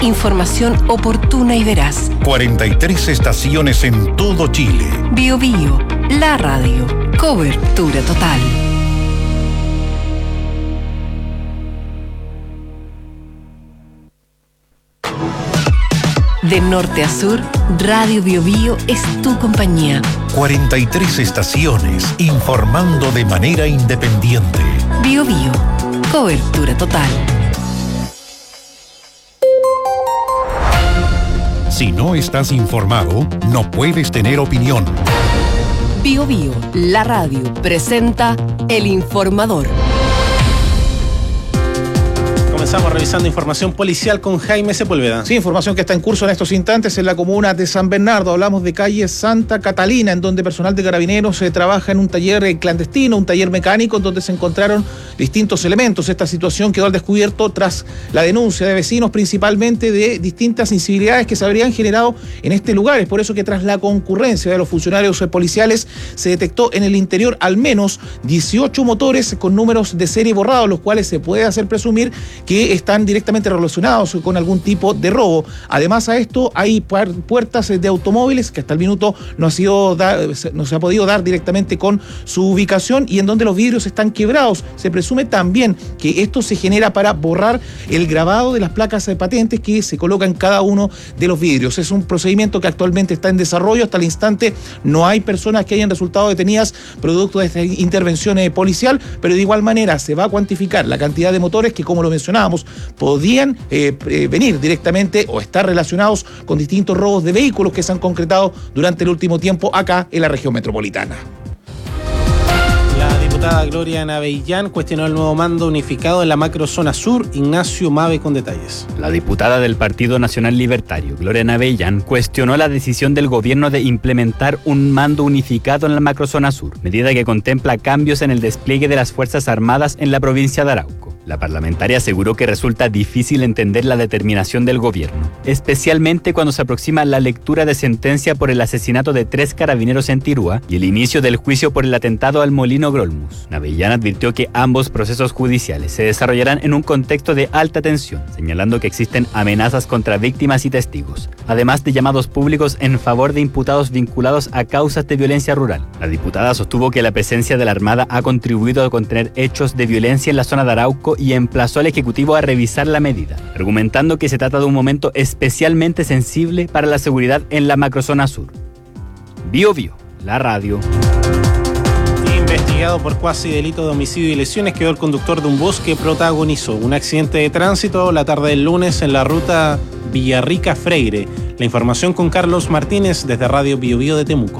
Información oportuna y veraz. 43 estaciones en todo Chile. Bio Bio, la radio. Cobertura total. De norte a sur, Radio Bio Bio es tu compañía. 43 estaciones informando de manera independiente. Bio Bio, cobertura total. Si no estás informado, no puedes tener opinión. Bio Bio, la radio, presenta El Informador. Comenzamos revisando información policial con Jaime Sepúlveda. Sí, información que está en curso en estos instantes en la comuna de San Bernardo. Hablamos de calle Santa Catalina, en donde personal de Carabineros trabaja en un taller clandestino, un taller mecánico, en donde se encontraron distintos elementos. Esta situación quedó al descubierto tras la denuncia de vecinos, principalmente de distintas incivilidades que se habrían generado en este lugar. Es por eso que tras la concurrencia de los funcionarios policiales se detectó en el interior al menos 18 motores con números de serie borrados, los cuales se puede hacer presumir que están directamente relacionados con algún tipo de robo. Además a esto hay puertas de automóviles que hasta el minuto no se ha podido dar directamente con su ubicación y en donde los vidrios están quebrados. Se presume también que esto se genera para borrar el grabado de las placas de patentes que se colocan en cada uno de los vidrios. Es un procedimiento que actualmente está en desarrollo. Hasta el instante no hay personas que hayan resultado detenidas producto de esta intervención policial, pero de igual manera se va a cuantificar la cantidad de motores que, como lo mencionábamos, podían venir directamente o estar relacionados con distintos robos de vehículos que se han concretado durante el último tiempo acá en la región metropolitana. La diputada Gloria Navellán cuestionó el nuevo mando unificado en la macrozona sur. Ignacio Mave con detalles. La diputada del Partido Nacional Libertario, Gloria Navellán, cuestionó la decisión del gobierno de implementar un mando unificado en la macrozona sur, medida que contempla cambios en el despliegue de las Fuerzas Armadas en la provincia de Arauco. La parlamentaria aseguró que resulta difícil entender la determinación del gobierno, especialmente cuando se aproxima la lectura de sentencia por el asesinato de 3 carabineros en Tirúa y el inicio del juicio por el atentado al Molino Grolmus. Navellán advirtió que ambos procesos judiciales se desarrollarán en un contexto de alta tensión, señalando que existen amenazas contra víctimas y testigos, además de llamados públicos en favor de imputados vinculados a causas de violencia rural. La diputada sostuvo que la presencia de la Armada ha contribuido a contener hechos de violencia en la zona de Arauco y emplazó al Ejecutivo a revisar la medida, argumentando que se trata de un momento especialmente sensible para la seguridad en la macrozona sur. Bio Bio, la radio. Investigado por cuasi delito de homicidio y lesiones quedó el conductor de un bus que protagonizó un accidente de tránsito la tarde del lunes en la ruta Villarrica-Freire. La información con Carlos Martínez desde Radio Bio Bio de Temuco.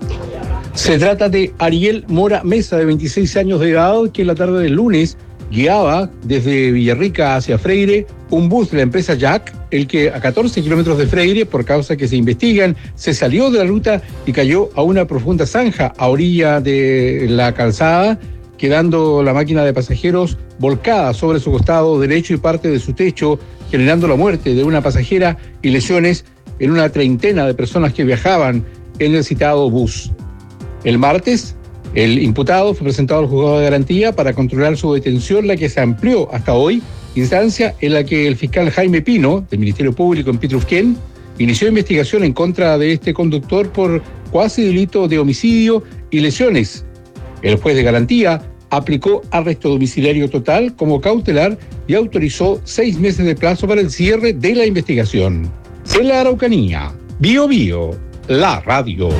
Se trata de Ariel Mora Mesa, de 26 años de edad, que la tarde del lunes guiaba desde Villarrica hacia Freire un bus de la empresa Jack, el que a 14 kilómetros de Freire, por causa que se investigan, se salió de la ruta y cayó a una profunda zanja a orilla de la calzada, quedando la máquina de pasajeros volcada sobre su costado derecho y parte de su techo, generando la muerte de una pasajera y lesiones en una treintena de personas que viajaban en el citado bus. El martes, el imputado fue presentado al juzgado de garantía para controlar su detención, la que se amplió hasta hoy, instancia en la que el fiscal Jaime Pino, del Ministerio Público en Pitrufquén, inició investigación en contra de este conductor por cuasi delito de homicidio y lesiones. El juez de garantía aplicó arresto domiciliario total como cautelar y autorizó 6 meses de plazo para el cierre de la investigación. En la Araucanía, Bio Bio, la radio.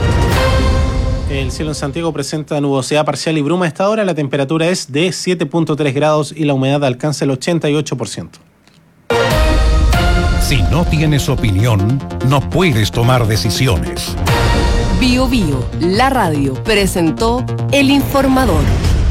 El cielo en Santiago presenta nubosidad parcial y bruma a esta hora. La temperatura es de 7.3 grados y la humedad alcanza el 88%. Si no tienes opinión, no puedes tomar decisiones. Bio Bio, la radio, presentó El Informador.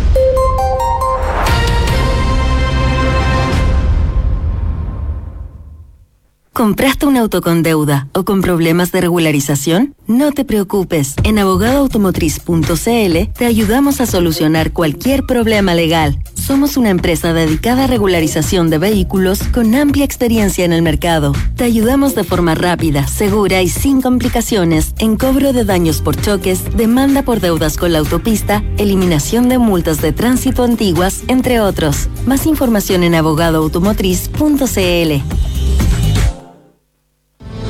¿Compraste un auto con deuda o con problemas de regularización? No te preocupes. En abogadoautomotriz.cl te ayudamos a solucionar cualquier problema legal. Somos una empresa dedicada a regularización de vehículos con amplia experiencia en el mercado. Te ayudamos de forma rápida, segura y sin complicaciones en cobro de daños por choques, demanda por deudas con la autopista, eliminación de multas de tránsito antiguas, entre otros. Más información en abogadoautomotriz.cl.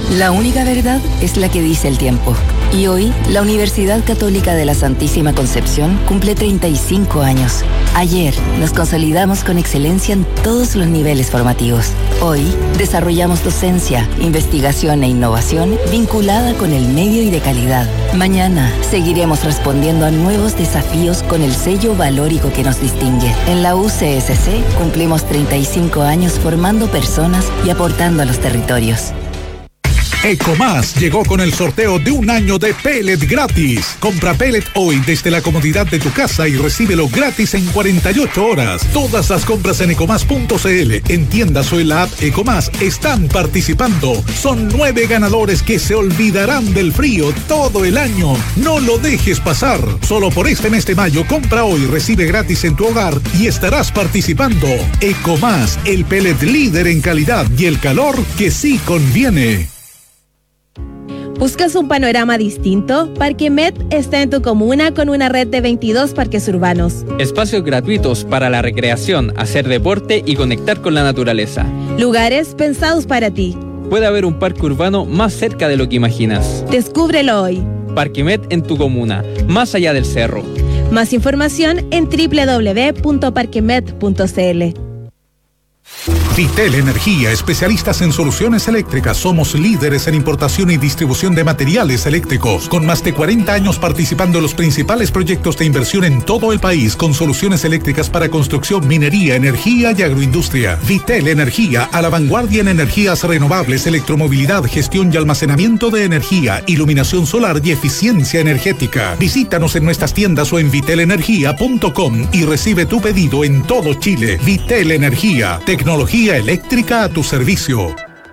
La única verdad es la que dice el tiempo. Y hoy, la Universidad Católica de la Santísima Concepción cumple 35 años. Ayer, nos consolidamos con excelencia en todos los niveles formativos. Hoy, desarrollamos docencia, investigación e innovación vinculada con el medio y de calidad. Mañana, seguiremos respondiendo a nuevos desafíos con el sello valórico que nos distingue. En la UCSC, cumplimos 35 años formando personas y aportando a los territorios. Ecomás llegó con el sorteo de un año de pellet gratis. Compra pellet hoy desde la comodidad de tu casa y recíbelo gratis en 48 horas. Todas las compras en ecomás.cl, en tiendas o en la app Ecomás están participando. Son 9 ganadores que se olvidarán del frío todo el año. No lo dejes pasar. Solo por este mes de mayo, compra hoy, recibe gratis en tu hogar y estarás participando. Ecomás, el pellet líder en calidad y el calor que sí conviene. ¿Buscas un panorama distinto? Parquemet está en tu comuna con una red de 22 parques urbanos. Espacios gratuitos para la recreación, hacer deporte y conectar con la naturaleza. Lugares pensados para ti. Puede haber un parque urbano más cerca de lo que imaginas. Descúbrelo hoy. Parquemet en tu comuna, más allá del cerro. Más información en www.parquemet.cl. Vitel Energía, especialistas en soluciones eléctricas. Somos líderes en importación y distribución de materiales eléctricos, con más de 40 años participando en los principales proyectos de inversión en todo el país, con soluciones eléctricas para construcción, minería, energía y agroindustria. Vitel Energía, a la vanguardia en energías renovables, electromovilidad, gestión y almacenamiento de energía, iluminación solar y eficiencia energética. Visítanos en nuestras tiendas o en vitelenergia.com y recibe tu pedido en todo Chile. Vitel Energía, tecnología eléctrica a tu servicio.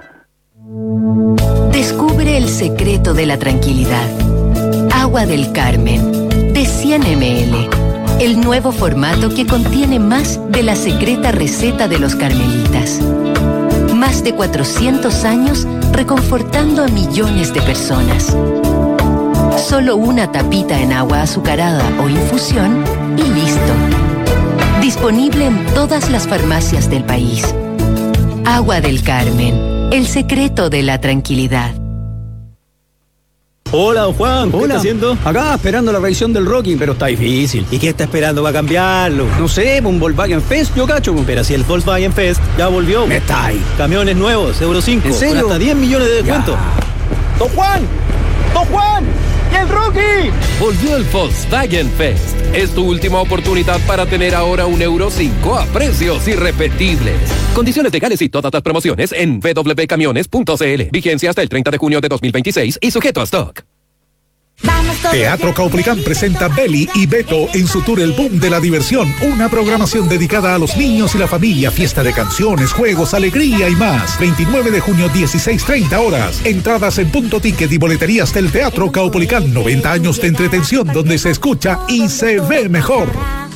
Descubre el secreto de la tranquilidad. Agua del Carmen, de 100 ml. El nuevo formato que contiene más de la secreta receta de los carmelitas. Más de 400 años reconfortando a millones de personas. Solo una tapita en agua azucarada o infusión y listo. Disponible en todas las farmacias del país. Agua del Carmen, el secreto de la tranquilidad. Hola, don Juan, ¿qué está haciendo? Acá, esperando la revisión del Rocking, pero está difícil. ¿Y qué está esperando para cambiarlo? No sé, un Volkswagen Fest, yo cacho. Pero si el Volkswagen Fest ya volvió. Me está ahí. Camiones nuevos, Euro 5. ¿En serio? Con hasta 10 millones de descuento. ¡Don Juan! ¡Don Juan! ¡Y el Rocky! Volvió el Volkswagen Fest. Es tu última oportunidad para tener ahora un Euro 5 a precios irrepetibles. Condiciones legales y todas las promociones en www.camiones.cl. Vigencia hasta el 30 de junio de 2026 y sujeto a stock. Teatro Caupolicán presenta Beli y Beto en su tour El Boom de la Diversión, una programación dedicada a los niños y la familia, fiesta de canciones, juegos, alegría y más. 29 de junio, 16:30 horas. Entradas en Punto Ticket y boleterías del Teatro Caupolicán. 90 años de entretención donde se escucha y se ve mejor.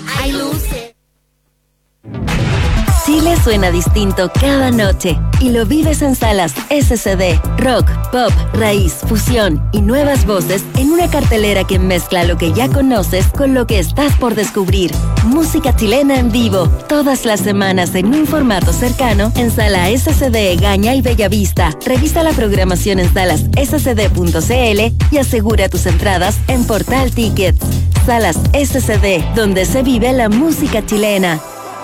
Chile suena distinto cada noche y lo vives en salas SCD, rock, pop, raíz, fusión y nuevas voces en una cartelera que mezcla lo que ya conoces con lo que estás por descubrir. Música chilena en vivo, todas las semanas en un formato cercano en Sala SCD Gaña y Bellavista. Revisa la programación en salas scd.cl y asegura tus entradas en Portal Tickets. Salas SCD, donde se vive la música chilena.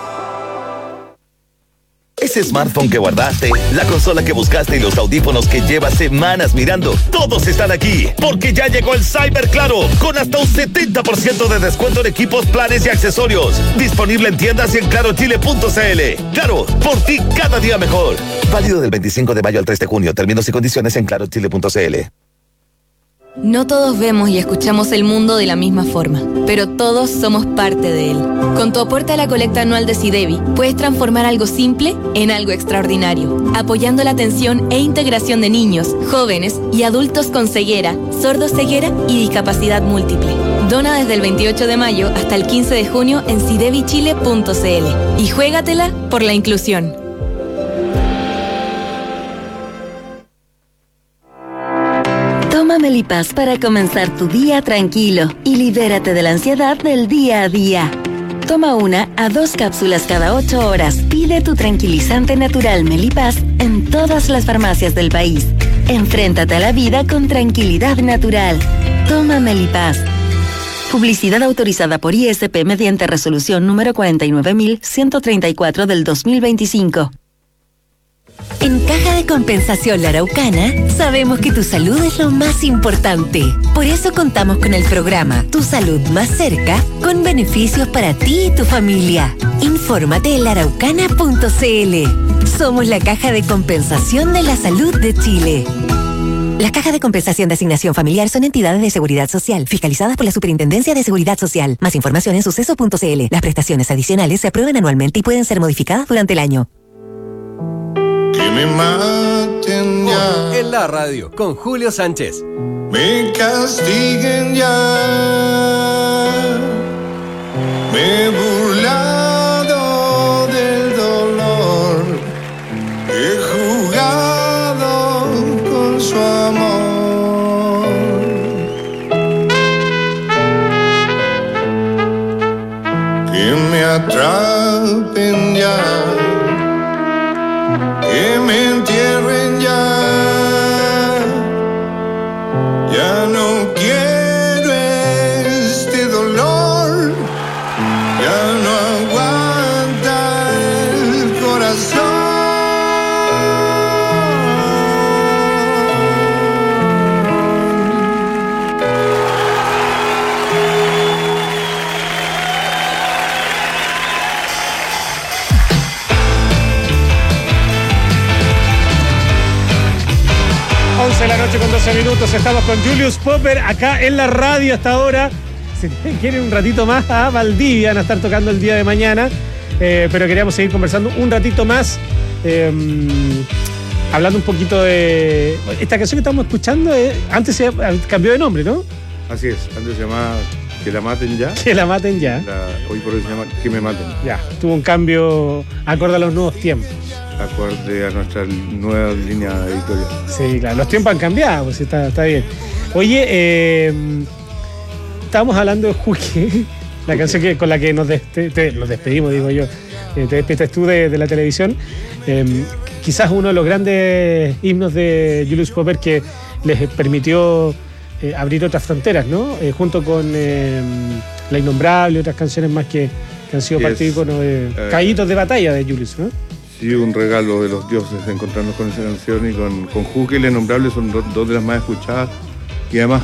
Ese smartphone que guardaste, la consola que buscaste y los audífonos que llevas semanas mirando, todos están aquí, porque ya llegó el Cyber Claro, con hasta un 70% de descuento en equipos, planes y accesorios. Disponible en tiendas y en clarochile.cl. Claro, por ti cada día mejor. Válido del 25 de mayo al 3 de junio. Términos y condiciones en clarochile.cl. No todos vemos y escuchamos el mundo de la misma forma, pero todos somos parte de él. Con tu aporte a la colecta anual de SIDEBI, puedes transformar algo simple en algo extraordinario, apoyando la atención e integración de niños, jóvenes y adultos con ceguera, sordoceguera y discapacidad múltiple. Dona desde el 28 de mayo hasta el 15 de junio en sidebichile.cl y juégatela por la inclusión. Toma Melipaz para comenzar tu día tranquilo y libérate de la ansiedad del día a día. Toma 1 a 2 cápsulas cada 8 horas. Pide tu tranquilizante natural Melipaz en todas las farmacias del país. Enfréntate a la vida con tranquilidad natural. Toma Melipaz. Publicidad autorizada por ISP mediante resolución número 49.134 del 2025. En Caja de Compensación La Araucana, sabemos que tu salud es lo más importante. Por eso contamos con el programa Tu Salud Más Cerca, con beneficios para ti y tu familia. Infórmate en laaraucana.cl. Somos la Caja de Compensación de la Salud de Chile. Las cajas de compensación de asignación familiar son entidades de seguridad social, fiscalizadas por la Superintendencia de Seguridad Social. Más información en suceso.cl. Las prestaciones adicionales se aprueban anualmente y pueden ser modificadas durante el año. Que me maten ya. En la radio, con Julio Sánchez. Me castiguen ya. Me he burlado del dolor. He jugado con su amor. Que me atrapen ya. Que me entierren ya. Ya no quiero este dolor. Ya no aguanta el corazón. De la noche con 12 minutos, estamos con Julius Popper acá en la radio hasta ahora. Si quieren un ratito más a Valdivia, van a estar tocando el día de mañana, pero queríamos seguir conversando un ratito más, hablando un poquito de esta canción que estamos escuchando. Antes se cambió de nombre, ¿no? Así es, antes se llamaba Que la maten ya. Que la maten ya. Hoy por hoy se llama Que me maten. Ya, tuvo un cambio acorde a los nuevos tiempos. Acorde a nuestra nueva línea editorial. Sí, claro, los tiempos han cambiado, pues está bien. Oye, estábamos hablando de Juque, la canción con la que nos despedimos, digo yo. Te despides tú de la televisión. Quizás uno de los grandes himnos de Julius Popper que les permitió abrir otras fronteras, ¿no? Junto con La Innombrable y otras canciones más que han sido parte de caídos de batalla de Julius, ¿no? Sí, un regalo de los dioses de encontrarnos con esa canción, y con Juque y La Innombrable son dos de las más escuchadas, y además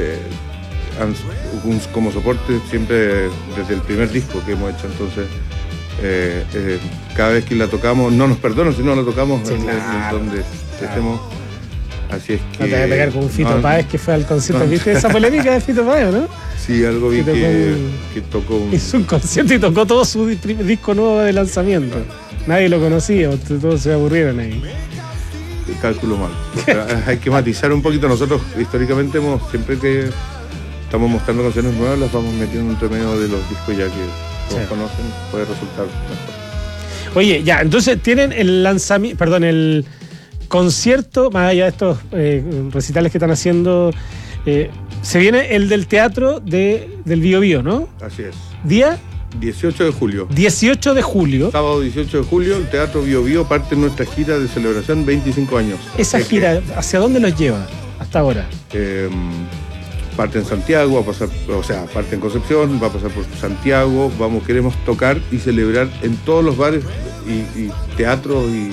como soporte siempre desde el primer disco que hemos hecho. Entonces cada vez que la tocamos no nos perdonan si no la tocamos, sí, claro, donde estemos. Así es que... No te voy a pegar con un Fito Páez que fue al concierto. ¿Viste esa polémica de Fito Páez, no? Sí, algo vi que tocó hizo un concierto y tocó todo su disco nuevo de lanzamiento. Nadie lo conocía, todos se aburrieron ahí. Cálculo mal. Hay que matizar un poquito. Nosotros históricamente siempre que estamos mostrando canciones nuevas, las vamos metiendo entre medio de los discos ya que todos conocen, puede resultar mejor. Oye, ya, entonces tienen el lanzamiento, perdón, el concierto, más allá de estos recitales que están haciendo, se viene el del teatro del Bío Bío, ¿no? Así es. ¿Día? 18 de julio. 18 de julio. Sábado 18 de julio, el Teatro Bío Bío parte en nuestra gira de celebración 25 años. ¿Esa gira hacia dónde los lleva hasta ahora? Parte en Santiago, parte en Concepción, va a pasar por Santiago, queremos tocar y celebrar en todos los bares y teatros y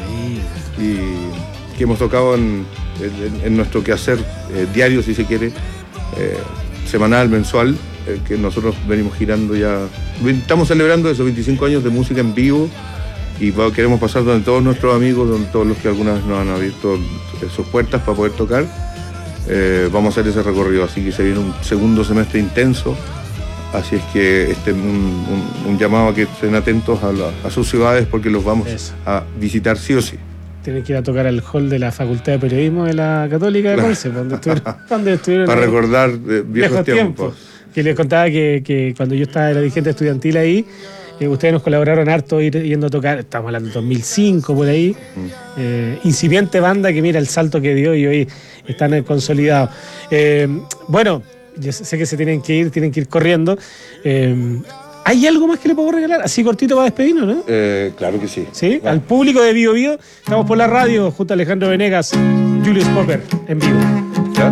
que hemos tocado en nuestro quehacer diario, si se quiere, semanal, mensual, que nosotros venimos girando ya. Estamos celebrando esos 25 años de música en vivo y queremos pasar donde todos nuestros amigos, donde todos los que alguna vez nos han abierto sus puertas para poder tocar. Vamos a hacer ese recorrido, así que se viene un segundo semestre intenso. Así es que un llamado a que estén atentos a sus ciudades, porque los vamos a visitar sí o sí. Tienen que ir a tocar al hall de la Facultad de Periodismo de la Católica de Conce, donde estuvieron para recordar viejos tiempos. Que les contaba que cuando yo estaba de dirigente estudiantil ahí, ustedes nos colaboraron harto yendo a tocar, estamos hablando de 2005 por ahí, incipiente banda que mira el salto que dio y hoy están consolidados. Bueno, yo sé que se tienen que ir corriendo. ¿Hay algo más que le puedo regalar? Así cortito para despedirnos, ¿no? Claro que sí. ¿Sí? Al público de Bío Bío, estamos por la radio junto a Alejandro Venegas, Julius Popper en vivo. ¿Ya?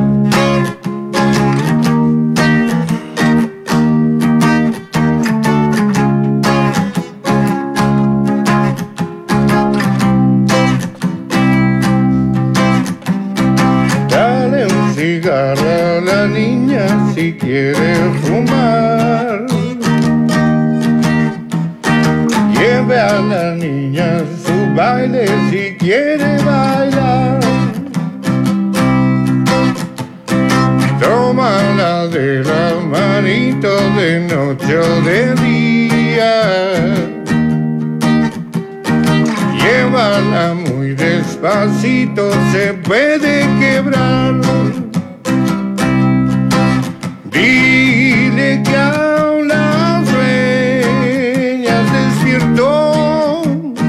Dale un cigarro a la niña si quiere fumar. Lleve a la niña a su baile si quiere bailar. Tómala de la manito de noche o de día. Llévala muy despacito, se puede quebrar. Dile que aún las sueñas despiertó.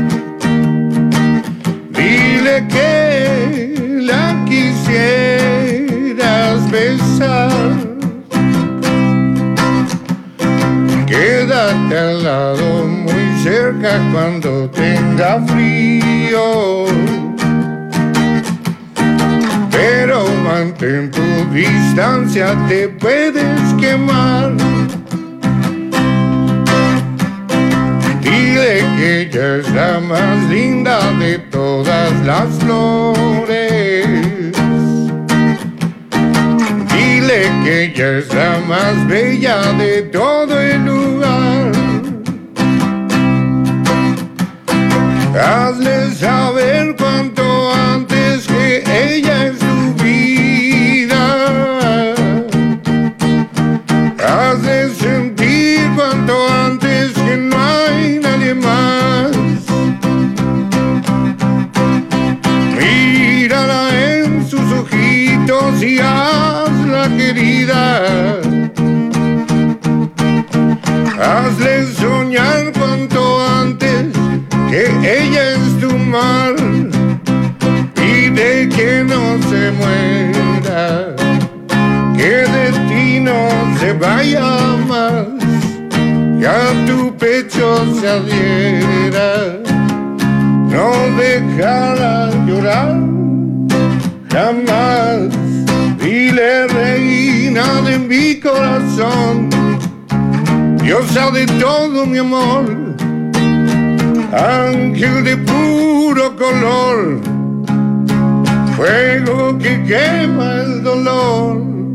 Dile que la quisieras besar. Quédate al lado muy cerca cuando tenga frío. Pero mantén tu distancia, te puedes quemar. Dile que ella es la más linda de todas las flores. Dile que ella es la más bella de todo el lugar. Hazle saber cuanto antes que ella es tu vida. Hazle sentir cuanto antes que no hay nadie más. Mírala en sus ojitos y hazla querida. Hazle soñar cuanto antes que ella es tu mar. Pide que no se muera, que de ti no se vaya más, que a tu pecho se adhiera. No dejará llorar jamás. Dile, reina de mi corazón, diosa de todo mi amor, ángel de puro color, fuego que quema el dolor.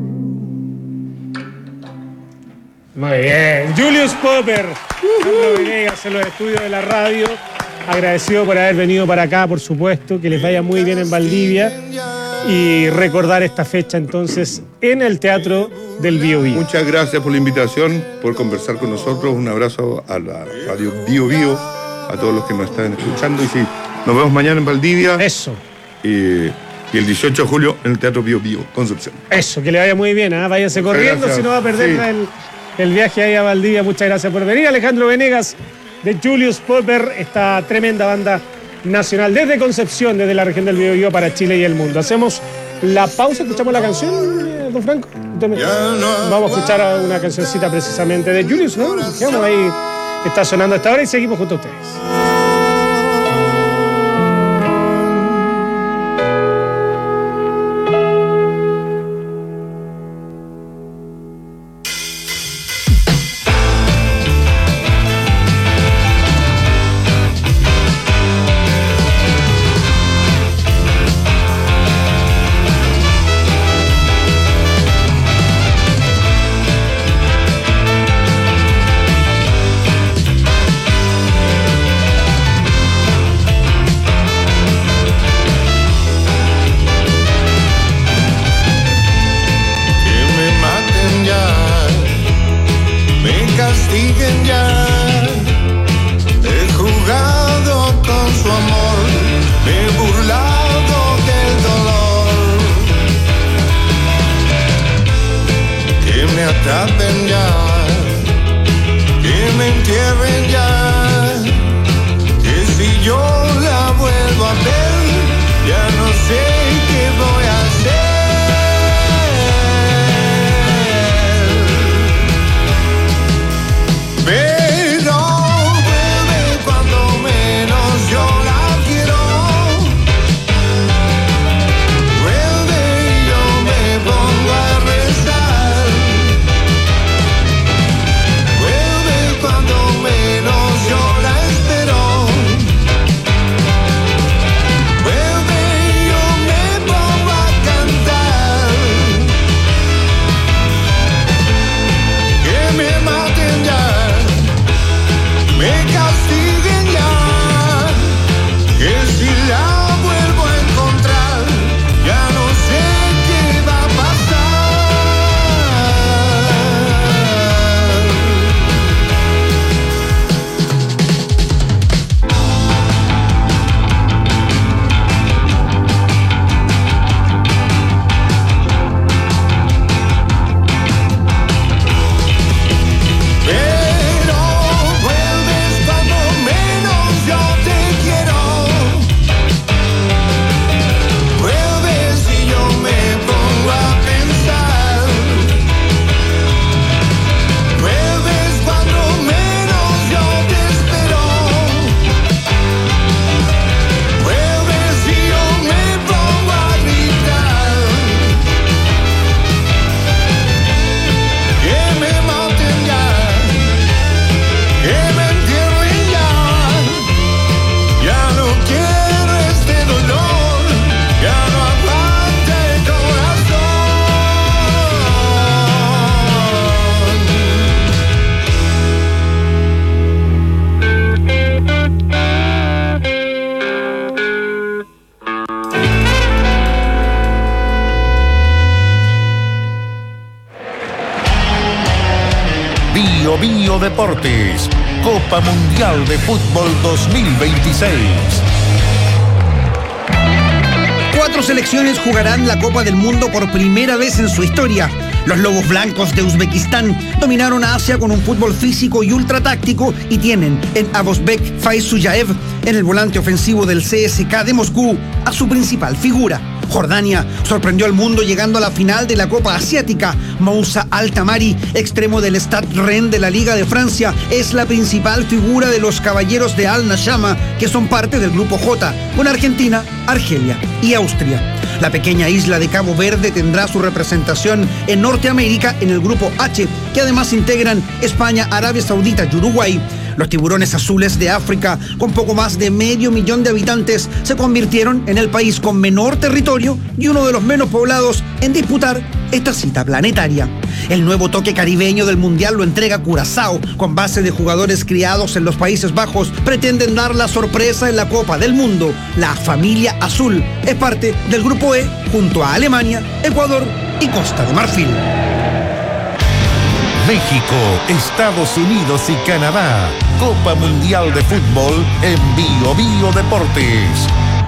Muy bien, Julius Popper, Alejandro Venegas en los estudios de la radio. Agradecido por haber venido para acá, por supuesto, que les vaya muy bien en Valdivia y recordar esta fecha entonces en el Teatro del Bío Bío. Muchas gracias por la invitación, por conversar con nosotros. Un abrazo a la radio Bío Bío, a todos los que nos están escuchando. Y sí, nos vemos mañana en Valdivia. Eso. Y el 18 de julio en el Teatro Bío Bío, Concepción. Eso, que le vaya muy bien, ¿eh? Váyase corriendo, si no va a perder el viaje ahí a Valdivia. Muchas gracias por venir. Alejandro Venegas de Julius Popper, esta tremenda banda nacional desde Concepción, desde la región del Biobío para Chile y el mundo. Hacemos la pausa, escuchamos la canción, don Franco. Vamos a escuchar una cancioncita precisamente de Julius, ¿no? Quedamos ahí, está sonando hasta ahora y seguimos junto a ustedes. atrapen ya, que me entierren ya, que si yo la vuelvo a ver, ya no sé qué voy a hacer. Pero vuelve cuando menos yo la quiero. que me entierre ya. Ya no quiero este dolor, ya no aguanta el Bio Bio Deportes, Copa Mundial de Fútbol 2026. 4 selecciones jugarán la Copa del Mundo por primera vez en su historia. Los Lobos Blancos de Uzbekistán dominaron a Asia con un fútbol físico y ultratáctico y tienen en Abosbek Faizullaev, en el volante ofensivo del CSKA de Moscú, a su principal figura. Jordania sorprendió al mundo llegando a la final de la Copa Asiática. Moussa Al-Tamari, extremo del Stade Rennes de la Liga de Francia, es la principal figura de los Caballeros de Al-Nashama, que son parte del Grupo J, con Argentina, Argelia y Austria. La pequeña isla de Cabo Verde tendrá su representación en Norteamérica en el Grupo H, que además integran España, Arabia Saudita y Uruguay. Los tiburones azules de África, con poco más de 500.000 de habitantes, se convirtieron en el país con menor territorio y uno de los menos poblados en disputar esta cita planetaria. El nuevo toque caribeño del Mundial lo entrega Curazao, con base de jugadores criados en los Países Bajos. Pretenden dar la sorpresa en la Copa del Mundo. La familia azul es parte del Grupo E, junto a Alemania, Ecuador y Costa de Marfil. México, Estados Unidos y Canadá. Copa Mundial de Fútbol en Bio Bio Deportes.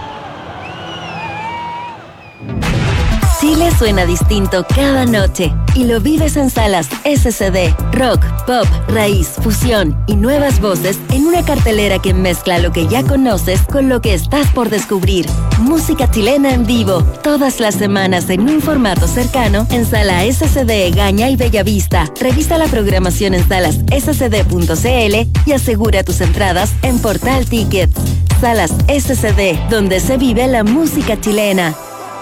Chile suena distinto cada noche y lo vives en salas SCD, rock, pop, raíz, fusión y nuevas voces en una cartelera que mezcla lo que ya conoces con lo que estás por descubrir. Música chilena en vivo, todas las semanas en un formato cercano en Sala SCD Gaña y Bellavista. Revisa la programación en salasscd.cl y asegura tus entradas en Portal Tickets. Salas SCD, donde se vive la música chilena.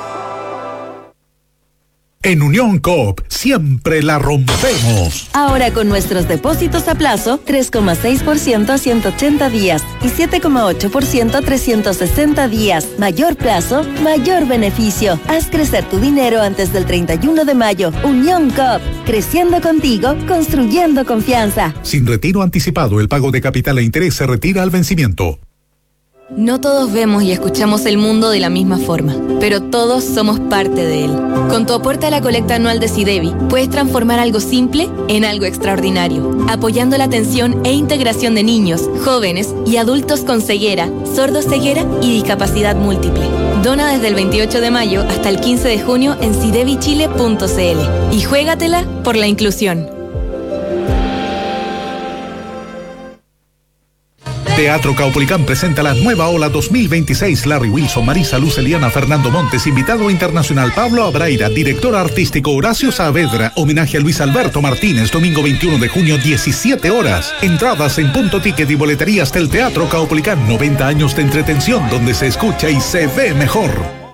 En Unión Coop siempre la rompemos. Ahora con nuestros depósitos a plazo, 3,6% a 180 días y 7,8% a 360 días. Mayor plazo, mayor beneficio. Haz crecer tu dinero antes del 31 de mayo. Unión Coop, creciendo contigo, construyendo confianza. Sin retiro anticipado, el pago de capital e interés se retira al vencimiento. No todos vemos y escuchamos el mundo de la misma forma, pero todos somos parte de él. Con tu aporte a la colecta anual de SIDEBI, puedes transformar algo simple en algo extraordinario, apoyando la atención e integración de niños, jóvenes y adultos con ceguera, sordoceguera y discapacidad múltiple. Dona desde el 28 de mayo hasta el 15 de junio en sidebichile.cl y juégatela por la inclusión. Teatro Caupolicán presenta la nueva ola 2026. Larry Wilson, Marisa Luz, Eliana, Fernando Montes, invitado internacional Pablo Abraira, director artístico Horacio Saavedra, homenaje a Luis Alberto Martínez, domingo 21 de junio, 17 horas. Entradas en Punto Ticket y boleterías del Teatro Caupolicán. 90 años de entretención donde se escucha y se ve mejor.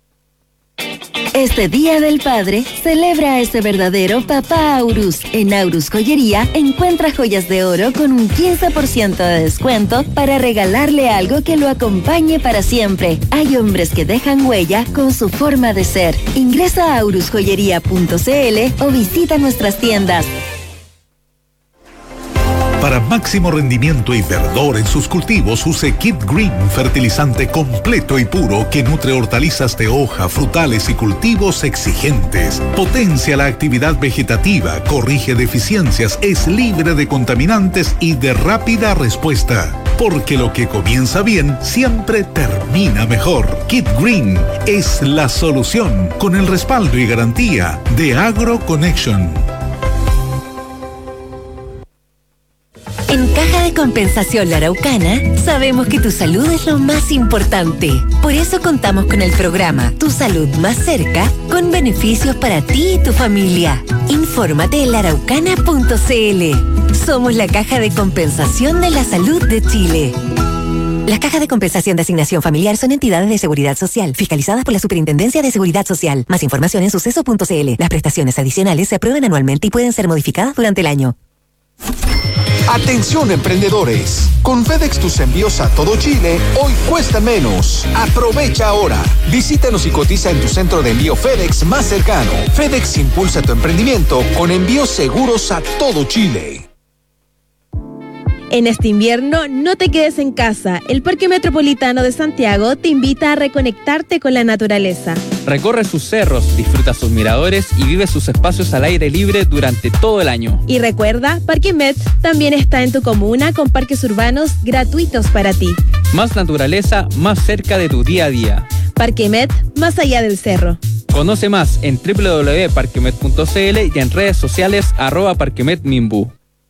Este Día del Padre, celebra a ese verdadero papá Aurus. En Aurus Joyería, encuentra joyas de oro con un 15% de descuento para regalarle algo que lo acompañe para siempre. Hay hombres que dejan huella con su forma de ser. Ingresa a aurusjoyería.cl o visita nuestras tiendas. Para máximo rendimiento y verdor en sus cultivos, use Kid Green, fertilizante completo y puro que nutre hortalizas de hoja, frutales y cultivos exigentes. Potencia la actividad vegetativa, corrige deficiencias, es libre de contaminantes y de rápida respuesta. Porque lo que comienza bien siempre termina mejor. Kid Green es la solución, con el respaldo y garantía de AgroConnection. En Caja de Compensación La Araucana, sabemos que tu salud es lo más importante. Por eso contamos con el programa Tu Salud Más Cerca, con beneficios para ti y tu familia. Infórmate en laaraucana.cl. Somos la Caja de Compensación de la Salud de Chile. Las cajas de compensación de asignación familiar son entidades de seguridad social, fiscalizadas por la Superintendencia de Seguridad Social. Más información en suceso.cl. Las prestaciones adicionales se aprueban anualmente y pueden ser modificadas durante el año. Atención emprendedores, con FedEx tus envíos a todo Chile hoy cuestan menos. Aprovecha ahora. Visítanos y cotiza en tu centro de envío FedEx más cercano. FedEx impulsa tu emprendimiento con envíos seguros a todo Chile. En este invierno, no te quedes en casa. El Parque Metropolitano de Santiago te invita a reconectarte con la naturaleza. Recorre sus cerros, disfruta sus miradores y vive sus espacios al aire libre durante todo el año. Y recuerda, Parque Met también está en tu comuna con parques urbanos gratuitos para ti. Más naturaleza, más cerca de tu día a día. Parque Met, más allá del cerro. Conoce más en www.parquemet.cl y en redes sociales @parquemetminbu.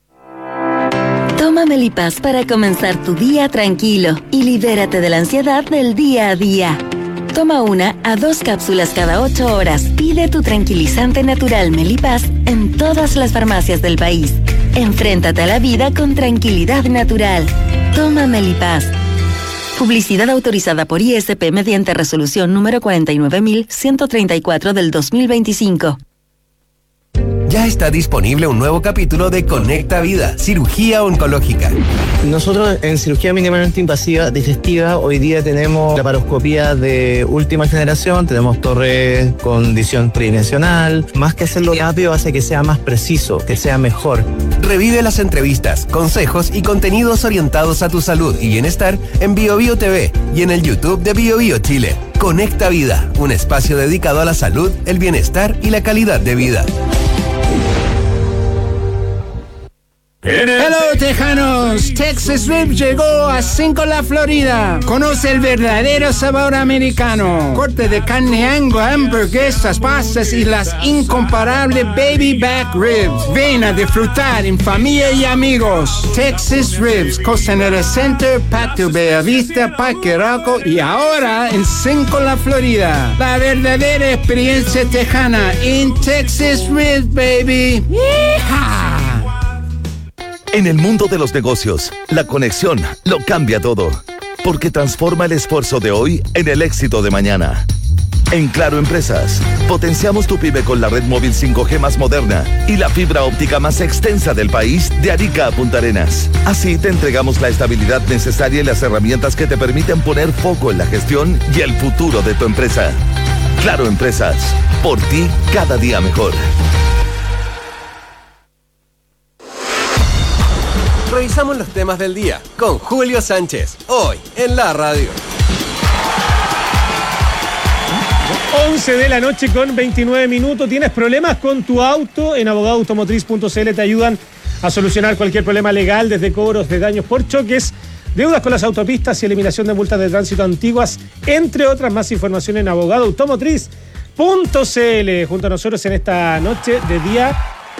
Toma Melipaz para comenzar tu día tranquilo y libérate de la ansiedad del día a día. Toma 1 a 2 cápsulas cada 8 horas. Pide tu tranquilizante natural Melipaz en todas las farmacias del país. Enfréntate a la vida con tranquilidad natural. Toma Melipaz. Publicidad autorizada por ISP mediante resolución número 49134 del 2025. Ya está disponible un nuevo capítulo de Conecta Vida, cirugía oncológica. Nosotros en cirugía mínimamente invasiva digestiva hoy día tenemos laparoscopía de última generación, tenemos torre con visión tridimensional. Más que hacerlo rápido hace que sea más preciso, que sea mejor. Revive las entrevistas, consejos y contenidos orientados a tu salud y bienestar en BioBio TV y en el YouTube de BioBio Chile. Conecta Vida, un espacio dedicado a la salud, el bienestar y la calidad de vida. Hello Tejanos, Texas Rib llegó a Cinco-La Florida. Conoce el verdadero sabor americano. Corte de carne Angus, hamburguesas, pastas y las incomparables baby back ribs. Ven a disfrutar en familia y amigos. Texas Ribs, Costanera Center, Patio Bellavista, Parque Arauco y ahora en Cinco-La Florida. La verdadera experiencia tejana en Texas Ribs, baby. ¡Yeehaw! En el mundo de los negocios, la conexión lo cambia todo, porque transforma el esfuerzo de hoy en el éxito de mañana. En Claro Empresas, potenciamos tu pyme con la red móvil 5G más moderna y la fibra óptica más extensa del país, de Arica a Punta Arenas. Así te entregamos la estabilidad necesaria y las herramientas que te permiten poner foco en la gestión y el futuro de tu empresa. Claro Empresas, por ti cada día mejor. Revisamos los temas del día con Julio Sánchez, hoy en la radio. 11 de la noche con 29 minutos. ¿Tienes problemas con tu auto? En abogadoautomotriz.cl te ayudan a solucionar cualquier problema legal, desde cobros de daños por choques, deudas con las autopistas y eliminación de multas de tránsito antiguas, entre otras. Más información en abogadoautomotriz.cl. Junto a nosotros en esta noche de día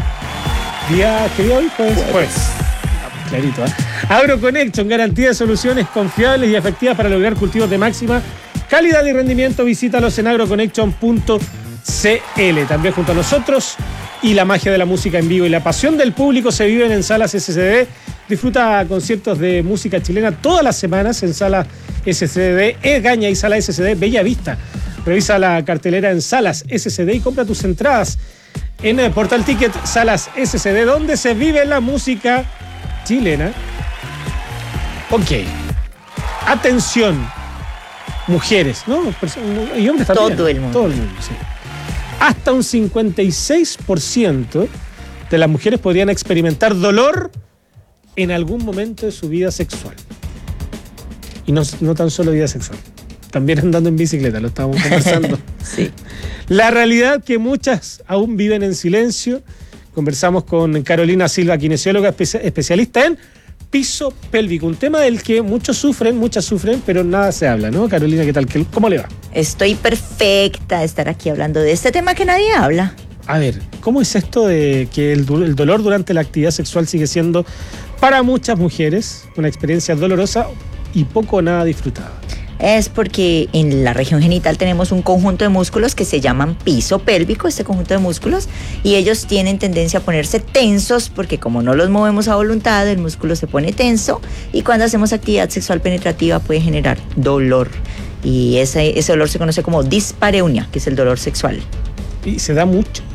¿qué día hoy? Jueves. Clarito, ¿eh? AgroConnection, garantía de soluciones confiables y efectivas para lograr cultivos de máxima calidad y rendimiento. Visítalos en agroconnection.cl. También junto a nosotros, y la magia de la música en vivo y la pasión del público se viven en Salas SCD. Disfruta conciertos de música chilena todas las semanas en Salas SCD, Egaña y Sala SCD Bella Vista. Revisa la cartelera en Salas SCD y compra tus entradas en el Portal Ticket Salas SCD, donde se vive la música chilena. Ok. Atención, mujeres, ¿no? Y hombres también. Todo el mundo, sí. Hasta un 56% de las mujeres podrían experimentar dolor en algún momento de su vida sexual. Y no tan solo vida sexual, también andando en bicicleta, lo estábamos conversando. Sí. La realidad que muchas aún viven en silencio. Conversamos con Carolina Silva, kinesióloga especialista en piso pélvico, un tema del que muchas sufren, pero nada se habla, ¿no? Carolina, ¿qué tal? ¿Cómo le va? Estoy perfecta de estar aquí hablando de este tema que nadie habla. A ver, ¿cómo es esto de que el dolor durante la actividad sexual sigue siendo para muchas mujeres una experiencia dolorosa y poco o nada disfrutada? Es porque en la región genital tenemos un conjunto de músculos que se llaman piso pélvico, este conjunto de músculos, y ellos tienen tendencia a ponerse tensos porque como no los movemos a voluntad, el músculo se pone tenso y cuando hacemos actividad sexual penetrativa puede generar dolor. Y ese dolor se conoce como dispareunia, que es el dolor sexual. ¿Y se da mucho?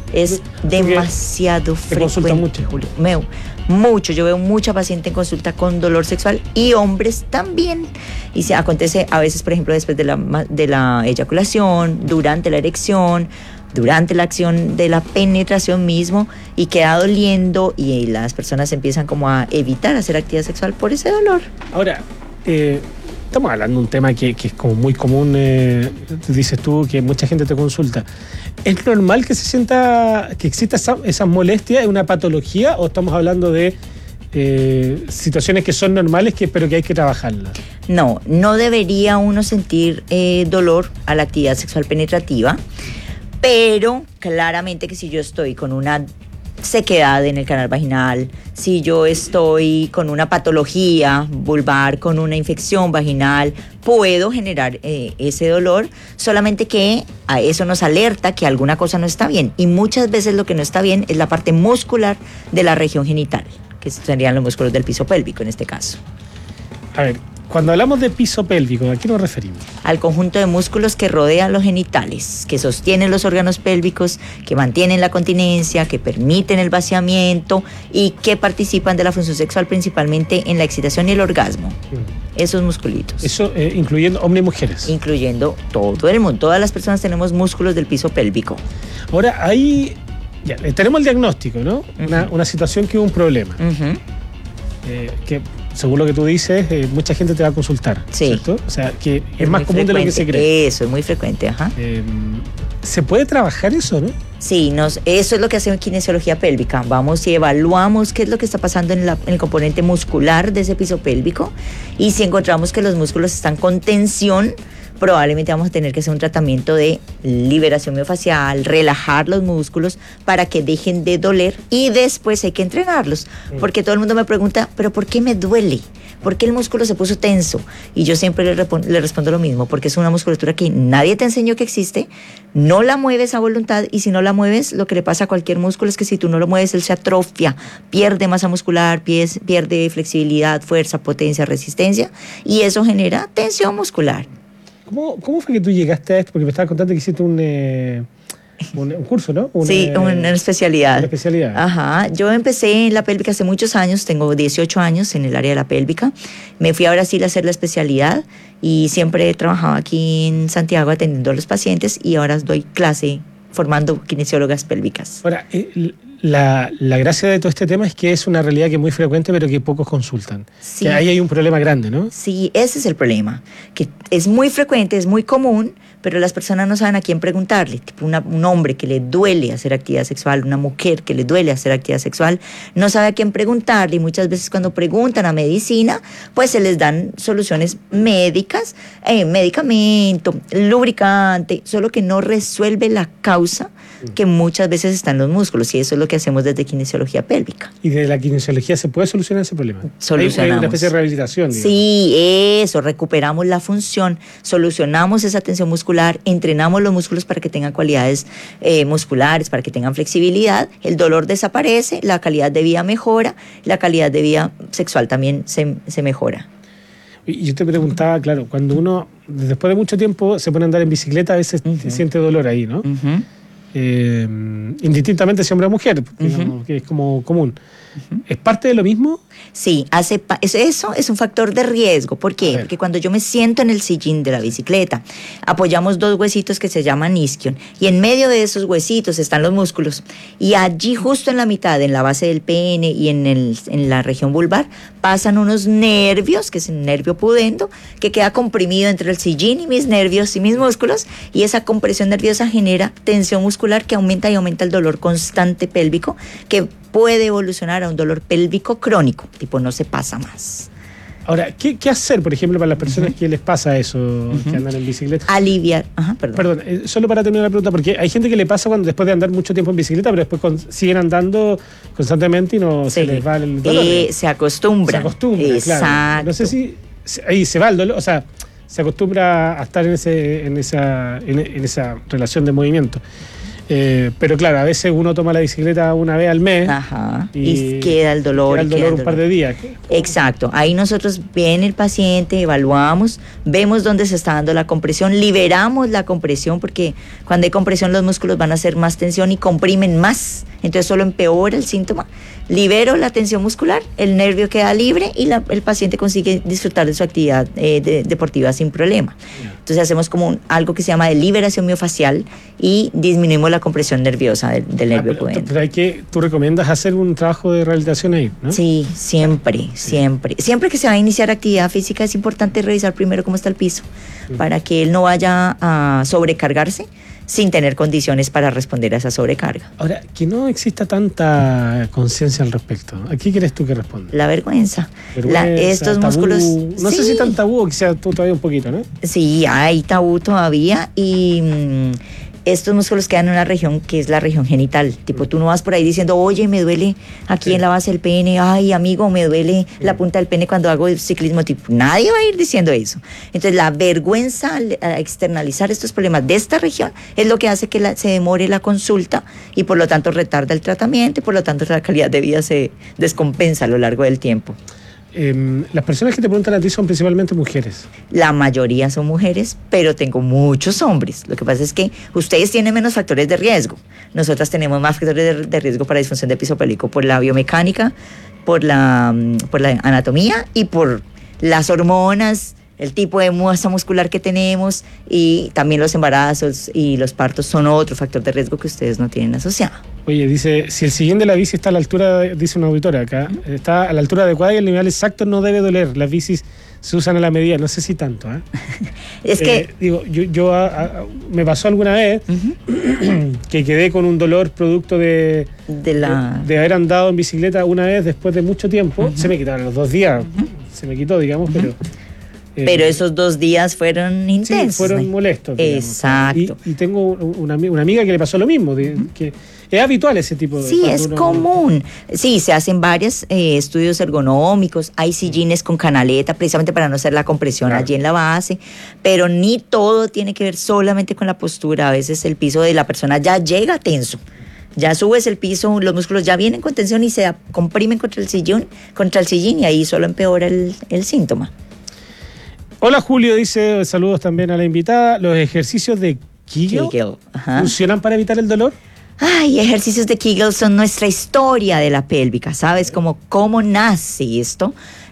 Es demasiado frecuente, Julio. Mucho. Yo veo mucha paciente en consulta con dolor sexual y hombres también. Y se acontece a veces, por ejemplo, después de la eyaculación, durante la erección, durante la acción de la penetración mismo, y queda doliendo y las personas empiezan como a evitar hacer actividad sexual por ese dolor. Ahora, estamos hablando de un tema que es como muy común, dices tú, que mucha gente te consulta. ¿Es normal que que exista esa molestia? ¿Es una patología o estamos hablando de situaciones que son normales pero que hay que trabajarlas? No debería uno sentir dolor a la actividad sexual penetrativa, pero claramente que si yo estoy con una sequedad en el canal vaginal, si yo estoy con una patología vulvar, con una infección vaginal, puedo generar ese dolor, solamente que a eso nos alerta que alguna cosa no está bien, y muchas veces lo que no está bien es la parte muscular de la región genital, que serían los músculos del piso pélvico en este caso. A ver, cuando hablamos de piso pélvico, ¿a qué nos referimos? Al conjunto de músculos que rodean los genitales, que sostienen los órganos pélvicos, que mantienen la continencia, que permiten el vaciamiento y que participan de la función sexual principalmente en la excitación y el orgasmo. Esos musculitos. Eso incluyendo hombres y mujeres. Incluyendo todo el mundo. Todas las personas tenemos músculos del piso pélvico. Ahora, ahí ya, tenemos el diagnóstico, ¿no? Una situación que hubo un problema. Que según lo que tú dices, mucha gente te va a consultar, ¿cierto? O sea, que es más común de lo que se cree. Eso, es muy frecuente, ajá. ¿Se puede trabajar eso, no? Sí, eso es lo que hacemos en kinesiología pélvica. Vamos y evaluamos qué es lo que está pasando en el componente muscular de ese piso pélvico, y si encontramos que los músculos están con tensión, probablemente vamos a tener que hacer un tratamiento de liberación miofascial, relajar los músculos para que dejen de doler, y después hay que entrenarlos. Porque todo el mundo me pregunta, ¿pero por qué me duele? ¿Por qué el músculo se puso tenso? Y yo siempre le respondo lo mismo, porque es una musculatura que nadie te enseñó que existe, no la mueves a voluntad, y si no la mueves, lo que le pasa a cualquier músculo es que si tú no lo mueves, él se atrofia, pierde masa muscular, pierde flexibilidad, fuerza, potencia, resistencia, y eso genera tensión muscular. ¿Cómo fue que tú llegaste a esto? Porque me estabas contando que hiciste un curso, ¿no? Sí, una especialidad. Una especialidad. Ajá. Yo empecé en la pélvica hace muchos años, tengo 18 años en el área de la pélvica. Me fui a Brasil a hacer la especialidad y siempre he trabajado aquí en Santiago atendiendo a los pacientes, y ahora doy clase formando kinesiólogas pélvicas. Ahora, la gracia de todo este tema es que es una realidad que es muy frecuente, pero que pocos consultan. Sí. Que ahí hay un problema grande, ¿no? Sí, ese es el problema. Que es muy frecuente, es muy común, pero las personas no saben a quién preguntarle. Tipo un hombre que le duele hacer actividad sexual, una mujer que le duele hacer actividad sexual, no sabe a quién preguntarle, y muchas veces cuando preguntan a medicina, pues se les dan soluciones médicas, medicamento, lubricante, solo que no resuelve la causa que muchas veces está en los músculos, y eso es lo que hacemos desde kinesiología pélvica. ¿Y desde la kinesiología se puede solucionar ese problema? Solucionamos. Hay una especie de rehabilitación, digamos. Sí, eso, recuperamos la función, solucionamos esa tensión muscular, entrenamos los músculos para que tengan cualidades musculares, para que tengan flexibilidad, el dolor desaparece, la calidad de vida mejora, la calidad de vida sexual también se mejora. Y yo te preguntaba, claro, cuando uno después de mucho tiempo se pone a andar en bicicleta, a veces siente dolor ahí, ¿no? Indistintamente si hombre o mujer, digamos, que es como común. ¿Es parte de lo mismo? Sí, eso es un factor de riesgo. ¿Por qué? Porque cuando yo me siento en el sillín de la bicicleta, apoyamos dos huesitos que se llaman isquion, y en medio de esos huesitos están los músculos, y allí justo en la mitad, en la base del pene y en la región vulvar, pasan unos nervios, que es el nervio pudendo, que queda comprimido entre el sillín y mis nervios y mis músculos, y esa compresión nerviosa genera tensión muscular que aumenta y aumenta el dolor constante pélvico, que puede evolucionar a un dolor pélvico crónico, tipo no se pasa más. Ahora, ¿qué hacer, por ejemplo, para las personas que les pasa eso, que andan en bicicleta? Aliviar. Perdón, solo para terminar la pregunta, porque hay gente que le pasa cuando después de andar mucho tiempo en bicicleta, pero después siguen andando constantemente y no se les va el dolor. Se acostumbra. Exacto. Claro. No sé si ahí se va el dolor, o sea, se acostumbra a estar en esa relación de movimiento. Pero claro, a veces uno toma la bicicleta una vez al mes. Ajá. Y queda el dolor. Un par de días. Exacto. Ahí nosotros viene el paciente, evaluamos, vemos dónde se está dando la compresión, liberamos la compresión, porque cuando hay compresión los músculos van a hacer más tensión y comprimen más. Entonces solo empeora el síntoma. Libero la tensión muscular, el nervio queda libre y el paciente consigue disfrutar de su actividad deportiva sin problema. Entonces hacemos como algo que se llama de liberación miofacial y disminuimos la compresión nerviosa del nervio pudente. Pero tú recomiendas hacer un trabajo de rehabilitación ahí, ¿no? Sí, siempre. Siempre que se va a iniciar actividad física es importante revisar primero cómo está el piso, para que él no vaya a sobrecargarse sin tener condiciones para responder a esa sobrecarga. Ahora, que no exista tanta conciencia al respecto. ¿A qué quieres tú que responda? La vergüenza. Estos tabú, músculos... No sé si tan tabú o quizá tú todavía un poquito, ¿no? Sí, hay tabú todavía y... estos músculos quedan en una región que es la región genital. Tipo, tú no vas por ahí diciendo, oye, me duele aquí en la base del pene, ay, amigo, me duele la punta del pene cuando hago el ciclismo. Tipo, nadie va a ir diciendo eso. Entonces, la vergüenza al externalizar estos problemas de esta región es lo que hace que se demore la consulta y por lo tanto retarda el tratamiento y por lo tanto la calidad de vida se descompensa a lo largo del tiempo. Las personas que te preguntan a ti son principalmente mujeres. La mayoría son mujeres, pero tengo muchos hombres. Lo que pasa es que ustedes tienen menos factores de riesgo. Nosotras tenemos más factores de riesgo para disfunción de piso pélvico por la biomecánica, por la anatomía y por las hormonas, el tipo de masa muscular que tenemos y también los embarazos y los partos son otro factor de riesgo que ustedes no tienen asociado. Oye, dice, si el sillín de la bici está a la altura, dice una auditora acá, está a la altura adecuada y el nivel exacto no debe doler. Las bicis se usan a la medida, no sé si tanto. Es que... Digo, yo me pasó alguna vez que quedé con un dolor producto de haber andado en bicicleta una vez después de mucho tiempo. Se me quitaron los 2 días, se me quitó, digamos, pero esos 2 días fueron intensos. Sí, fueron molestos. Digamos. Exacto. Y tengo una amiga que le pasó lo mismo, que es habitual ese tipo de... Sí, es común. Sí, se hacen varios estudios ergonómicos, hay sillines con canaleta precisamente para no hacer la compresión allí en la base, pero ni todo tiene que ver solamente con la postura. A veces el piso de la persona ya llega tenso. Ya subes el piso, los músculos ya vienen con tensión y se comprimen contra el sillín y ahí solo empeora el síntoma. Hola Julio, dice, saludos también a la invitada. ¿Los ejercicios de Kegel funcionan para evitar el dolor? Ay, ejercicios de Kegel son nuestra historia de la pélvica, ¿sabes? Como cómo nace esto.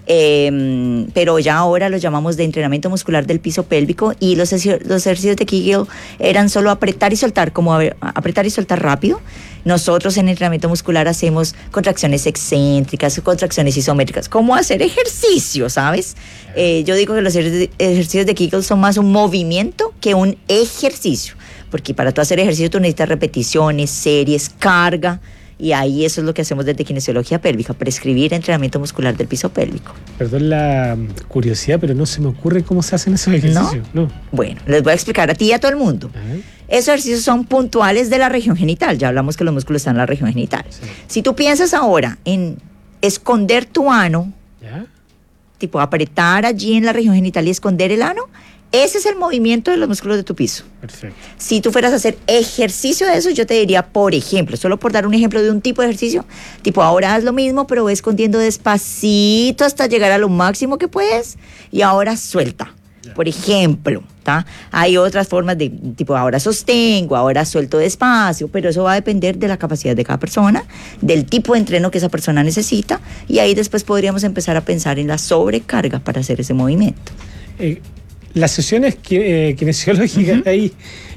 Pero ya ahora lo llamamos de entrenamiento muscular del piso pélvico y los ejercicios de Kegel eran solo apretar y soltar, como apretar y soltar rápido. Nosotros en entrenamiento muscular hacemos contracciones excéntricas, contracciones isométricas, como hacer ejercicio, ¿sabes? Yo digo que los ejercicios de Kegel son más un movimiento que un ejercicio, porque para tú hacer ejercicio tú necesitas repeticiones, series, carga. Y ahí eso es lo que hacemos desde Kinesiología Pélvica, prescribir entrenamiento muscular del piso pélvico. Perdón la curiosidad, pero no se me ocurre cómo se hacen esos ejercicios. ¿No? Bueno, les voy a explicar a ti y a todo el mundo. Esos ejercicios son puntuales de la región genital. Ya hablamos que los músculos están en la región genital. Sí. Si tú piensas ahora en esconder tu ano, tipo apretar allí en la región genital y esconder el ano, ese es el movimiento de los músculos de tu piso. Perfecto. Si tú fueras a hacer ejercicio de eso, yo te diría, por ejemplo, solo por dar un ejemplo de un tipo de ejercicio, tipo ahora haz lo mismo, pero ve escondiendo despacito hasta llegar a lo máximo que puedes y ahora suelta. Por ejemplo, ¿tá? Hay otras formas de tipo ahora sostengo, ahora suelto despacio, pero eso va a depender de la capacidad de cada persona, del tipo de entreno que esa persona necesita y ahí después podríamos empezar a pensar en la sobrecarga para hacer ese movimiento. Las sesiones kinesiológicas ahí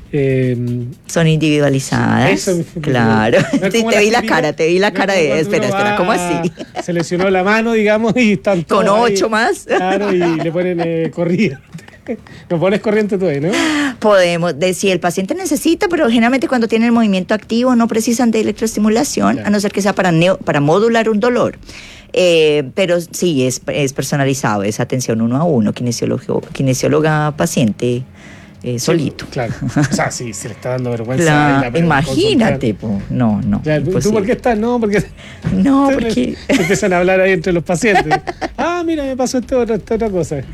son individualizadas. Eso, claro. Te vi la cara de espera, ¿cómo así? Se lesionó la mano, digamos, y están todos con 8 ahí, más. Claro, y le ponen corriente. ¿No pones corriente tú ahí, no? Podemos, si el paciente necesita, pero generalmente cuando tiene el movimiento activo no precisan de electroestimulación, a no ser que sea para modular un dolor. Pero sí, es personalizado, es atención 1 a 1, kinesióloga paciente solito. Claro, o sea, sí, se le está dando vergüenza. Claro, imagínate, no. Claro, ¿tú por qué estás? No, porque porque empiezan a hablar ahí entre los pacientes. Mira, me pasó esta otra cosa.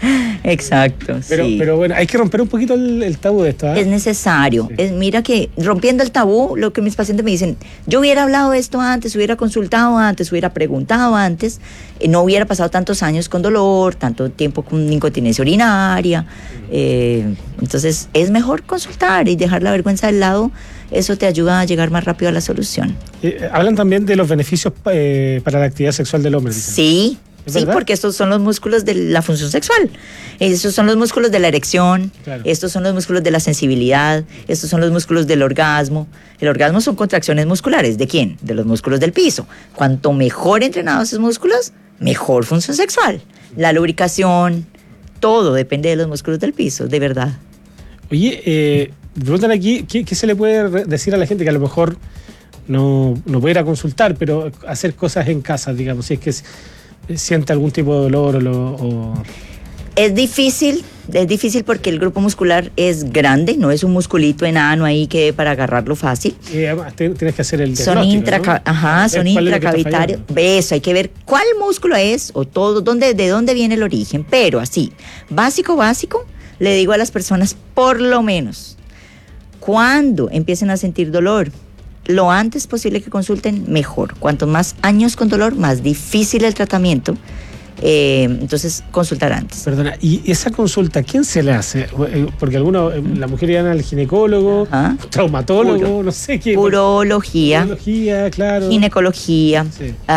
Exacto. Pero bueno, hay que romper un poquito el tabú de esto. Es necesario. Mira que rompiendo el tabú, lo que mis pacientes me dicen, yo hubiera hablado de esto antes, hubiera consultado antes, hubiera preguntado antes, no hubiera pasado tantos años con dolor, tanto tiempo con incontinencia urinaria. Entonces es mejor consultar y dejar la vergüenza de lado. Eso te ayuda a llegar más rápido a la solución. Hablan también de los beneficios para la actividad sexual del hombre. Dicen. Sí, porque estos son los músculos de la función sexual. Estos son los músculos de la erección, estos son los músculos de la sensibilidad, estos son los músculos del orgasmo. El orgasmo son contracciones musculares. ¿De quién? De los músculos del piso. Cuanto mejor entrenados esos músculos, mejor función sexual. La lubricación, todo depende de los músculos del piso, de verdad. Oye, preguntan aquí, ¿qué se le puede decir a la gente que a lo mejor no puede ir a consultar, pero hacer cosas en casa, digamos, si es que siente algún tipo de dolor o... Es difícil porque el grupo muscular es grande, no es un musculito enano ahí que para agarrarlo fácil. Tienes que hacer el diagnóstico, son intracavitarios. Eso, hay que ver cuál músculo es o todo, de dónde viene el origen. Pero así, básico, le digo a las personas, por lo menos, cuando empiecen a sentir dolor, lo antes posible que consulten, mejor. Cuanto más años con dolor, más difícil el tratamiento. Entonces, consultar antes. Perdona, ¿y esa consulta quién se le hace? Porque la mujer iban al ginecólogo, traumatólogo, no sé quién. Urología, claro. Ginecología,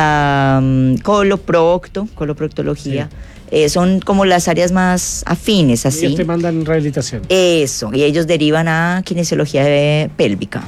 coloproctología. Sí. Son como las áreas más afines, así. Ellos te mandan rehabilitación. Eso, y ellos derivan a kinesiología pélvica.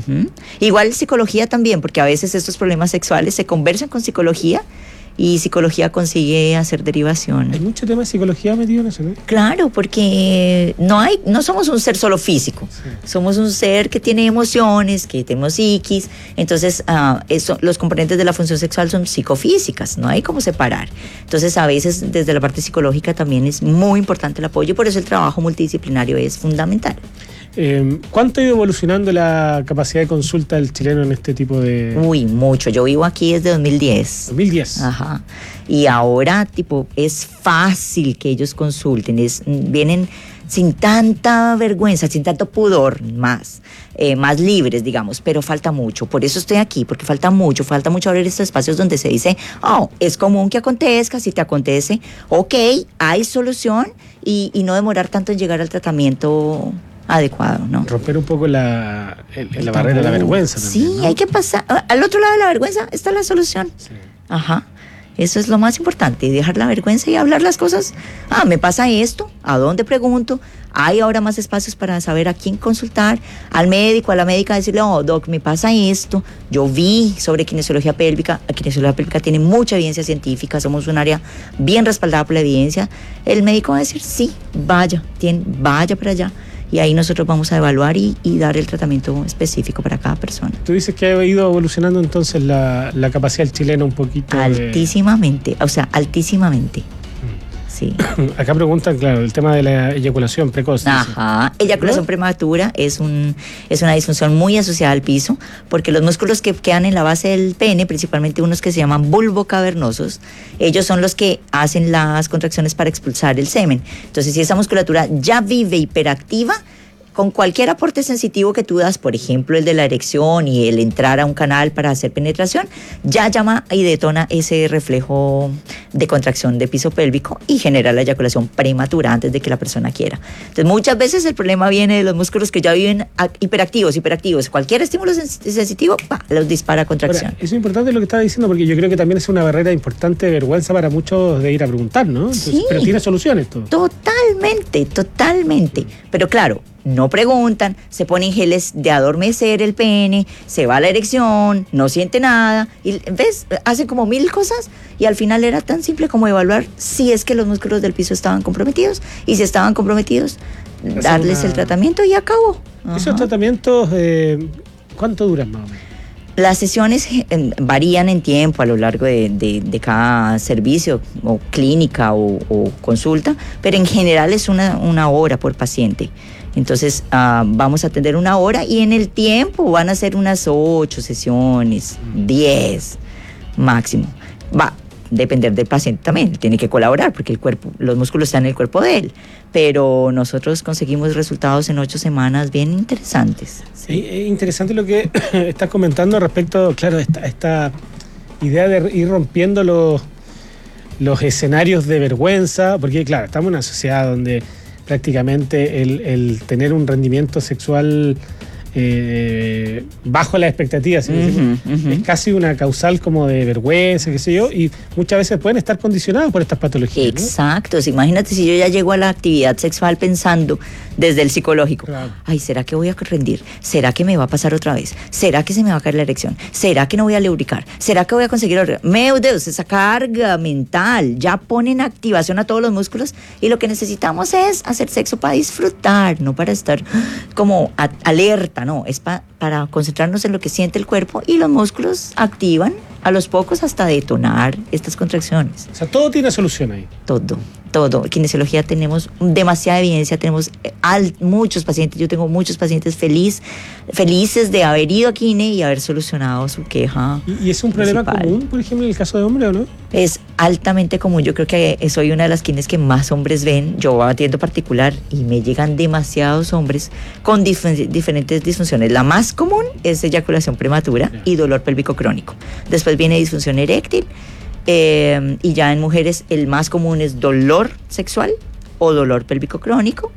Igual psicología también, porque a veces estos problemas sexuales se conversan con psicología y psicología consigue hacer derivación. Hay mucho tema de psicología metido en eso, ¿no? Claro, porque no somos un ser solo físico, somos un ser que tiene emociones, que tenemos psiquis, entonces los componentes de la función sexual son psicofísicas, no hay cómo separar. Entonces a veces desde la parte psicológica también es muy importante el apoyo, por eso el trabajo multidisciplinario es fundamental. ¿Cuánto ha ido evolucionando la capacidad de consulta del chileno en este tipo de...? Uy, mucho. Yo vivo aquí desde 2010. 2010. Ajá. Y ahora, es fácil que ellos consulten. Vienen sin tanta vergüenza, sin tanto pudor, más libres, digamos, pero falta mucho. Por eso estoy aquí, porque falta mucho abrir estos espacios donde se dice, es común que acontezca, si te acontece, ok, hay solución y no demorar tanto en llegar al tratamiento adecuado, ¿no? Romper un poco la barrera de la vergüenza también, sí, ¿no? Hay que pasar. Al otro lado de la vergüenza está la solución. Sí. Ajá. Eso es lo más importante, dejar la vergüenza y hablar las cosas. Me pasa esto, ¿a dónde pregunto? Hay ahora más espacios para saber a quién consultar, al médico, a la médica, decirle, doc, me pasa esto. Yo vi sobre kinesiología pélvica. La kinesiología pélvica tiene mucha evidencia científica, somos un área bien respaldada por la evidencia. El médico va a decir, sí, vaya para allá. Y ahí nosotros vamos a evaluar y dar el tratamiento específico para cada persona. Tú dices que ha ido evolucionando entonces la capacidad del chileno un poquito. Altísimamente, altísimamente. Sí. Acá preguntan, claro, el tema de la eyaculación precoz. Ajá, eyaculación prematura es una disfunción muy asociada al piso, porque los músculos que quedan en la base del pene, principalmente unos que se llaman bulbocavernosos, ellos son los que hacen las contracciones para expulsar el semen. Entonces, si esa musculatura ya vive hiperactiva, con cualquier aporte sensitivo que tú das, por ejemplo el de la erección y el entrar a un canal para hacer penetración, ya llama y detona ese reflejo de contracción de piso pélvico y genera la eyaculación prematura antes de que la persona quiera. Entonces muchas veces el problema viene de los músculos que ya viven hiperactivos. Cualquier estímulo sensitivo los dispara a contracción. Ahora, es importante lo que estás diciendo, porque yo creo que también es una barrera importante de vergüenza para muchos de ir a preguntar, ¿no? Entonces, sí. Pero tiene soluciones todo. Totalmente. Pero claro, no preguntan, se ponen geles de adormecer el pene, se va a la erección, no siente nada, y ves, hacen como 1000 cosas y al final era tan simple como evaluar si es que los músculos del piso estaban comprometidos, y si estaban comprometidos, darles el tratamiento y acabó. ¿Esos tratamientos cuánto duran más o menos? Las sesiones varían en tiempo a lo largo de cada servicio o clínica o consulta, pero en general es una hora por paciente. Entonces vamos a atender 1 hora y en el tiempo van a ser unas 8 sesiones, 10 máximo. depender del paciente también, tiene que colaborar porque el cuerpo, los músculos están en el cuerpo de él, pero nosotros conseguimos resultados en 8 semanas bien interesantes. Sí. Es interesante lo que estás comentando respecto, claro, esta idea de ir rompiendo los escenarios de vergüenza, porque claro, estamos en una sociedad donde prácticamente el tener un rendimiento sexual bajo las expectativas, ¿sí? Es casi una causal como de vergüenza, qué sé yo, y muchas veces pueden estar condicionados por estas patologías. Exacto, ¿no? Imagínate si yo ya llego a la actividad sexual pensando desde el psicológico, claro. Ay, ¿será que voy a rendir? ¿Será que me va a pasar otra vez? ¿Será que se me va a caer la erección? ¿Será que no voy a lubricar? ¿Será que voy a conseguir orgasmo? Meu Dios, esa carga mental ya pone en activación a todos los músculos, y lo que necesitamos es hacer sexo para disfrutar, no para estar como alerta, no, es para concentrarnos en lo que siente el cuerpo, y los músculos activan a los pocos hasta detonar estas contracciones. O sea, todo tiene solución ahí. Todo. En kinesiología tenemos demasiada evidencia, tenemos muchos pacientes, yo tengo muchos pacientes felices de haber ido a kine y haber solucionado su queja. ¿Y es un problema común, por ejemplo, en el caso de hombre o no? Es altamente común, yo creo que soy una de las kines que más hombres ven, yo atiendo particular y me llegan demasiados hombres con diferentes disfunciones. La más común es eyaculación prematura y dolor pélvico crónico. Después viene disfunción eréctil. Y ya en mujeres el más común es dolor sexual o dolor pélvico crónico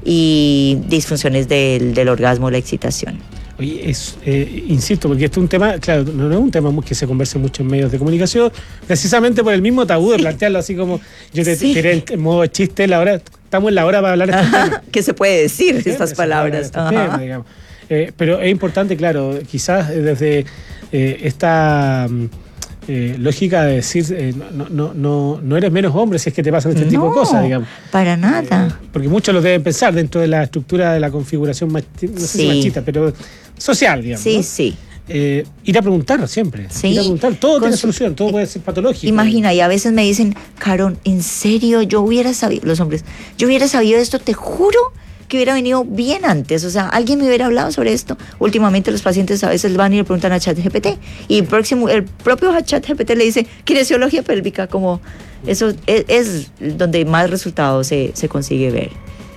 y disfunciones del orgasmo, la excitación. Oye, insisto, porque este es un tema, claro, no es un tema que se converse mucho en medios de comunicación, precisamente por el mismo tabú de plantearlo así como yo te tiré en modo chiste, estamos en la hora para hablar de estos temas. ¿Qué se puede decir estas palabras? Temas, digamos. Pero es importante, claro, quizás desde esta... lógica de decir no eres menos hombre si es que te pasan este tipo de cosas, digamos. Para nada. Porque muchos lo deben pensar dentro de la estructura de la configuración, no sé si machista, pero social, digamos. Sí, ¿no? sí. Ir a preguntar siempre. Sí. Ir a preguntar. Todo tiene solución, todo puede ser patológico. Imagina, y a veces me dicen, Carón, ¿en serio? Yo hubiera sabido, los hombres, yo hubiera sabido esto, te juro que hubiera venido bien antes, o sea, alguien me hubiera hablado sobre esto. Últimamente los pacientes a veces van y le preguntan a ChatGPT, y el propio ChatGPT le dice kinesiología pélvica, como eso es donde más resultados se consigue ver.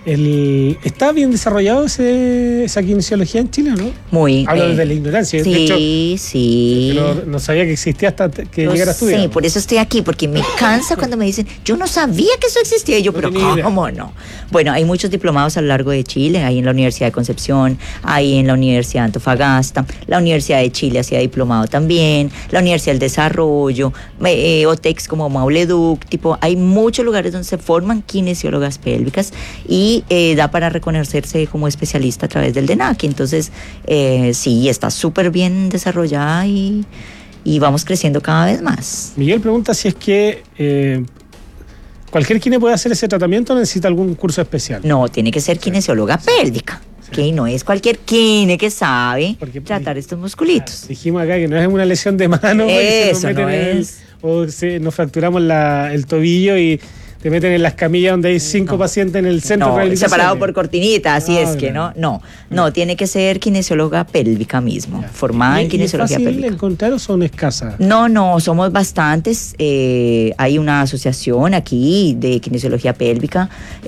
¿Está bien desarrollado esa kinesiología en Chile, no? Muy. Hablo desde la ignorancia. Sí, de hecho, sí. Pero no sabía que existía hasta que llegara a estudiar. Sí, por eso estoy aquí, porque me cansa cuando me dicen, yo no sabía que eso existía. Y yo, pero ¿cómo no? Bueno, hay muchos diplomados a lo largo de Chile. Hay en la Universidad de Concepción, hay en la Universidad de Antofagasta, la Universidad de Chile hacía diplomado también, la Universidad del Desarrollo, OTEX como Mauleduc, hay muchos lugares donde se forman kinesiólogas pélvicas y da para reconocerse como especialista a través del DENAC. Entonces, sí, está súper bien desarrollada y vamos creciendo cada vez más. Miguel pregunta si es que cualquier kine puede hacer ese tratamiento o necesita algún curso especial. No, tiene que ser kinesióloga pélvica. Que no es cualquier kine que sabe tratar estos musculitos. Dijimos acá que no es una lesión de mano. Eso no es. Nos fracturamos el tobillo y te meten en las camillas donde hay 5 pacientes en el centro de rehabilitación. Separado por cortinita, así es que no, tiene que ser kinesióloga pélvica mismo, formada en kinesiología pélvica. ¿Es fácil encontrar o son escasas? No, somos bastantes. Hay una asociación aquí de kinesiología pélvica.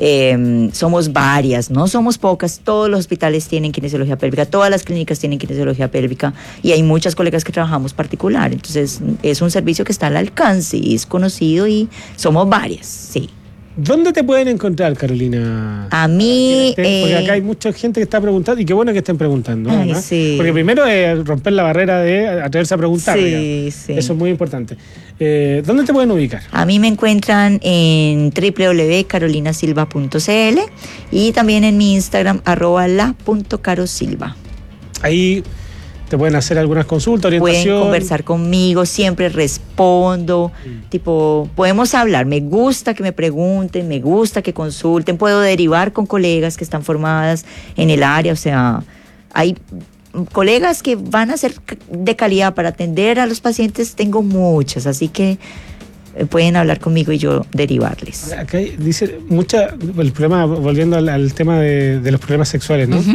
Somos varias, no somos pocas. Todos los hospitales tienen kinesiología pélvica, todas las clínicas tienen kinesiología pélvica y hay muchas colegas que trabajamos particular. Entonces, es un servicio que está al alcance y es conocido y somos varias, sí. ¿Dónde te pueden encontrar, Carolina? A mí... Porque acá hay mucha gente que está preguntando y qué bueno que estén preguntando. Ay, sí. Porque primero es romper la barrera de atreverse a preguntar. Sí. Eso es muy importante. ¿Dónde te pueden ubicar? A mí me encuentran en www.carolinasilva.cl y también en mi Instagram @la.carosilva. Ahí te pueden hacer algunas consultas, orientación. Pueden conversar conmigo, siempre respondo. Podemos hablar. Me gusta que me pregunten, me gusta que consulten. Puedo derivar con colegas que están formadas en el área. O sea, hay colegas que van a ser de calidad para atender a los pacientes. Tengo muchas, así que pueden hablar conmigo y yo derivarles. Acá dice el problema, volviendo al tema de los problemas sexuales, ¿no?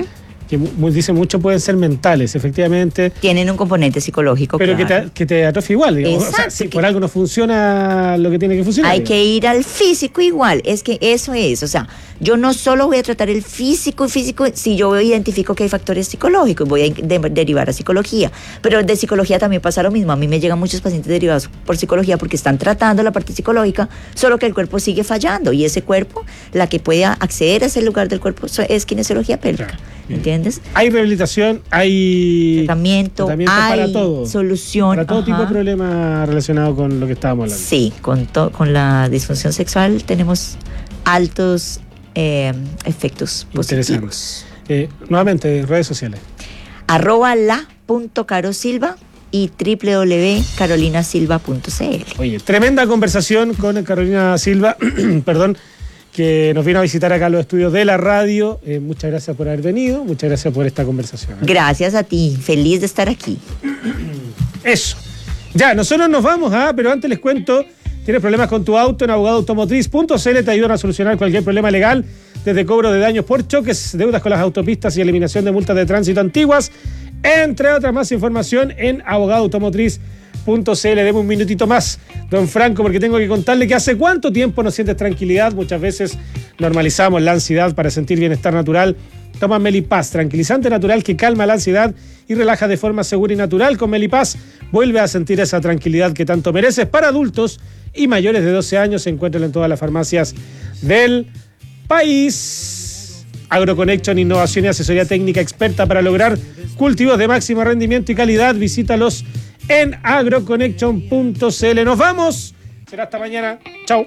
que dice mucho pueden ser mentales, efectivamente. Tienen un componente psicológico, pero claro. que te atrofia igual, digamos. Exacto, o sea, si por algo no funciona lo que tiene que funcionar. Hay que ir al físico igual, es que eso es, o sea, yo no solo voy a tratar el físico, si yo identifico que hay factores psicológicos, voy a derivar a psicología, pero de psicología también pasa lo mismo, a mí me llegan muchos pacientes derivados por psicología porque están tratando la parte psicológica, solo que el cuerpo sigue fallando, y ese cuerpo, la que puede acceder a ese lugar del cuerpo es kinesiología pélvica, ¿entiendes? Hay rehabilitación, hay tratamiento hay para todo, solución. Para todo tipo de problemas relacionados con lo que estábamos hablando. Sí, con la disfunción sexual tenemos altos efectos positivos. Nuevamente, redes sociales. @la.carosilva y www.carolinasilva.cl. Oye, tremenda conversación con Carolina Silva, perdón, que nos vino a visitar acá a los estudios de la radio. Muchas gracias por haber venido, muchas gracias por esta conversación. Gracias a ti, feliz de estar aquí. Eso. Ya, nosotros nos vamos, pero antes les cuento, tienes problemas con tu auto, en abogadoautomotriz.cl te ayudan a solucionar cualquier problema legal, desde cobro de daños por choques, deudas con las autopistas y eliminación de multas de tránsito antiguas, entre otras más información en abogadoautomotriz.cl. Deme un minutito más, don Franco, porque tengo que contarle que hace cuánto tiempo no sientes tranquilidad. Muchas veces normalizamos la ansiedad para sentir bienestar natural. Toma Melipaz, tranquilizante natural que calma la ansiedad y relaja de forma segura y natural. Con Melipaz vuelve a sentir esa tranquilidad que tanto mereces. Para adultos y mayores de 12 años se encuentran en todas las farmacias del país. AgroConnection, innovación y asesoría técnica experta para lograr cultivos de máximo rendimiento y calidad. Visítalos en agroconnection.cl. Nos vamos. Será hasta mañana. Chao.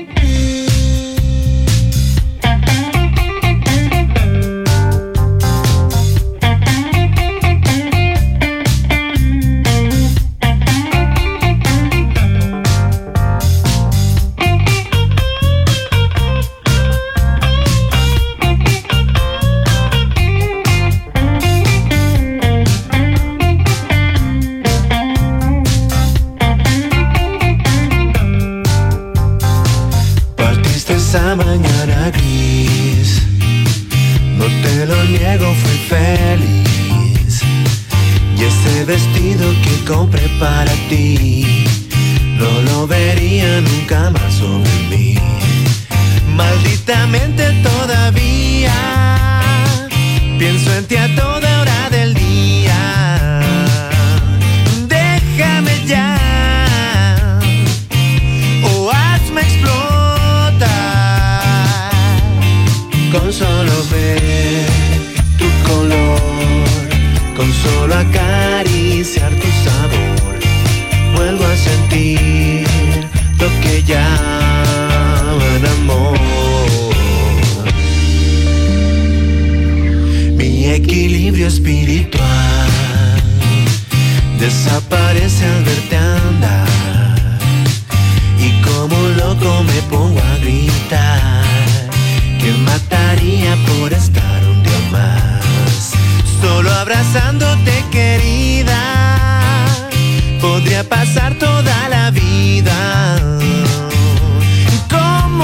Esa mañana gris, no te lo niego, fui feliz. Y ese vestido que compré para ti, no lo vería nunca más sobre mí. Malditamente todavía pienso en ti a toda hora del día. Déjame ya, o hazme explotar. Con solo ver tu color, con solo acariciar tu sabor, vuelvo a sentir lo que llaman amor. Mi equilibrio espiritual desaparece al verte andar, y como loco me pongo a gritar que mataría por estar un día más. Solo abrazándote, querida, podría pasar toda la vida. ¿Cómo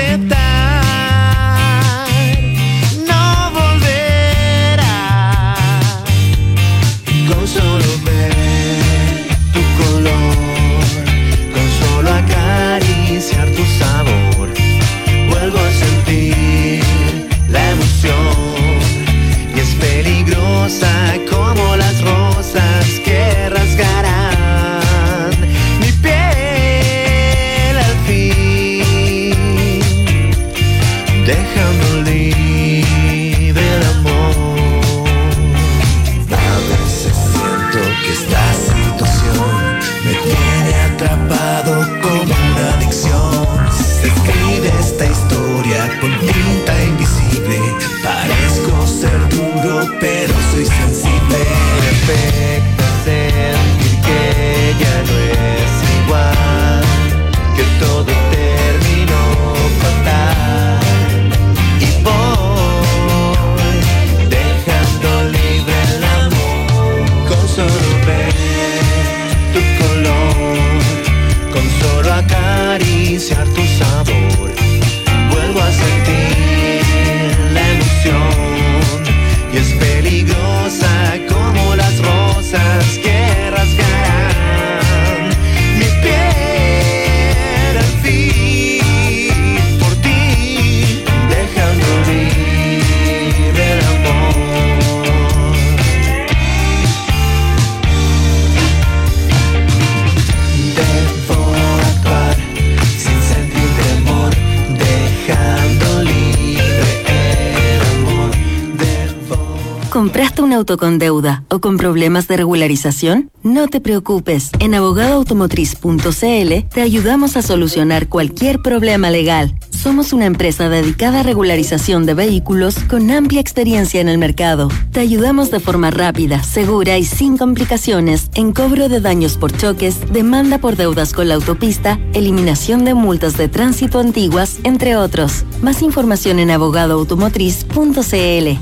aceptar no volver a? Con solo ver tu color, con solo acariciar tu sabor, vuelvo a sentir la emoción, y es peligrosa como las rosas que rasgarán mi piel al fin, dejando libre el amor. A veces siento que esta situación me tiene atrapado como una adicción. Se escribe esta historia con tinta invisible. Parezco ser duro, pero soy sensible. Me afecta sentir que ya no es igual, que todo terminó fatal, y voy dejando libre el amor. Con solo ver tu color, con solo acariciar tu sabor, vuelvo a sentir la emoción, y es feliz. ¿Compraste un auto con deuda o con problemas de regularización? No te preocupes. En abogadoautomotriz.cl te ayudamos a solucionar cualquier problema legal. Somos una empresa dedicada a regularización de vehículos con amplia experiencia en el mercado. Te ayudamos de forma rápida, segura y sin complicaciones en cobro de daños por choques, demanda por deudas con la autopista, eliminación de multas de tránsito antiguas, entre otros. Más información en abogadoautomotriz.cl.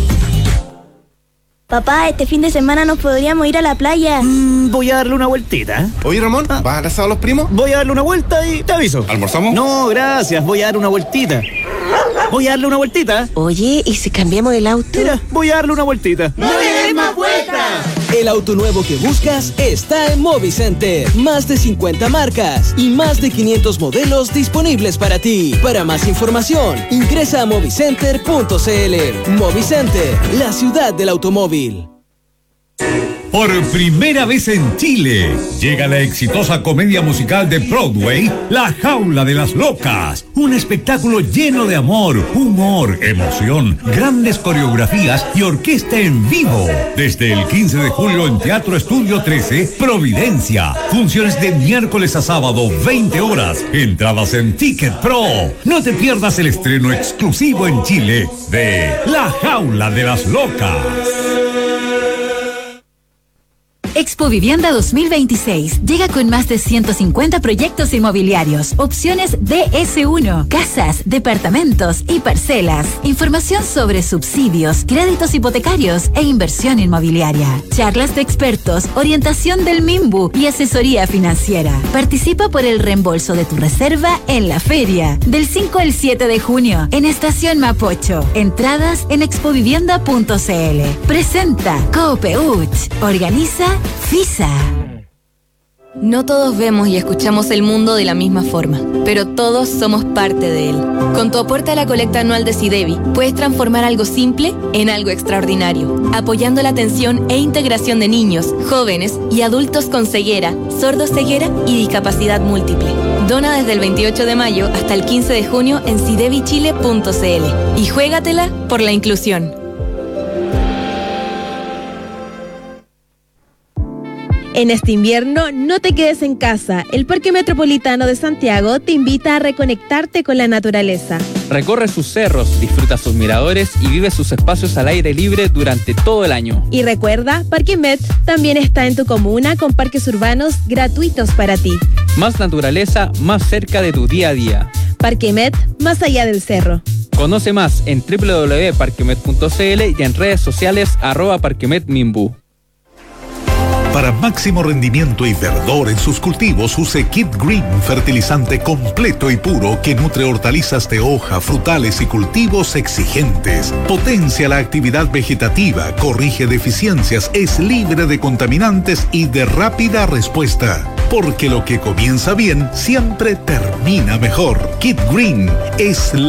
Papá, este fin de semana nos podríamos ir a la playa. Voy a darle una vueltita. Oye, Ramón, ¿vas a abrazar a los primos? Voy a darle una vuelta y te aviso. ¿Almorzamos? No, gracias. Voy a darle una vueltita. Voy a darle una vueltita. Oye, ¿y si cambiamos el auto? Mira, voy a darle una vueltita. ¡No le des más vueltas! El auto nuevo que buscas está en Movicenter. Más de 50 marcas y más de 500 modelos disponibles para ti. Para más información, ingresa a movicenter.cl. Movicenter, la ciudad del automóvil. Por primera vez en Chile, llega la exitosa comedia musical de Broadway, La Jaula de las Locas. Un espectáculo lleno de amor, humor, emoción, grandes coreografías y orquesta en vivo. Desde el 15 de julio en Teatro Estudio 13, Providencia. Funciones de miércoles a sábado, 20 horas. Entradas en Ticket Pro. No te pierdas el estreno exclusivo en Chile de La Jaula de las Locas. Expo Vivienda 2026 llega con más de 150 proyectos inmobiliarios, opciones DS1, casas, departamentos y parcelas, información sobre subsidios, créditos hipotecarios e inversión inmobiliaria, charlas de expertos, orientación del MIMBU y asesoría financiera. Participa por el reembolso de tu reserva en la feria del 5 al 7 de junio en Estación Mapocho. Entradas en expovivienda.cl. Presenta Coopeuch. Organiza FISA. No todos vemos y escuchamos el mundo de la misma forma, pero todos somos parte de él. Con tu aporte a la colecta anual de SIDEBI, puedes transformar algo simple en algo extraordinario, apoyando la atención e integración de niños, jóvenes y adultos con ceguera, sordoceguera y discapacidad múltiple. Dona desde el 28 de mayo hasta el 15 de junio en sidebichile.cl y juégatela por la inclusión. En este invierno, no te quedes en casa. El Parque Metropolitano de Santiago te invita a reconectarte con la naturaleza. Recorre sus cerros, disfruta sus miradores y vive sus espacios al aire libre durante todo el año. Y recuerda, Parque Met también está en tu comuna con parques urbanos gratuitos para ti. Más naturaleza, más cerca de tu día a día. Parque Met, más allá del cerro. Conoce más en www.parquemet.cl y en redes sociales @parquemetmimbu. Para máximo rendimiento y verdor en sus cultivos, use Kit Green, fertilizante completo y puro que nutre hortalizas de hoja, frutales y cultivos exigentes. Potencia la actividad vegetativa, corrige deficiencias, es libre de contaminantes y de rápida respuesta. Porque lo que comienza bien siempre termina mejor. Kit Green es la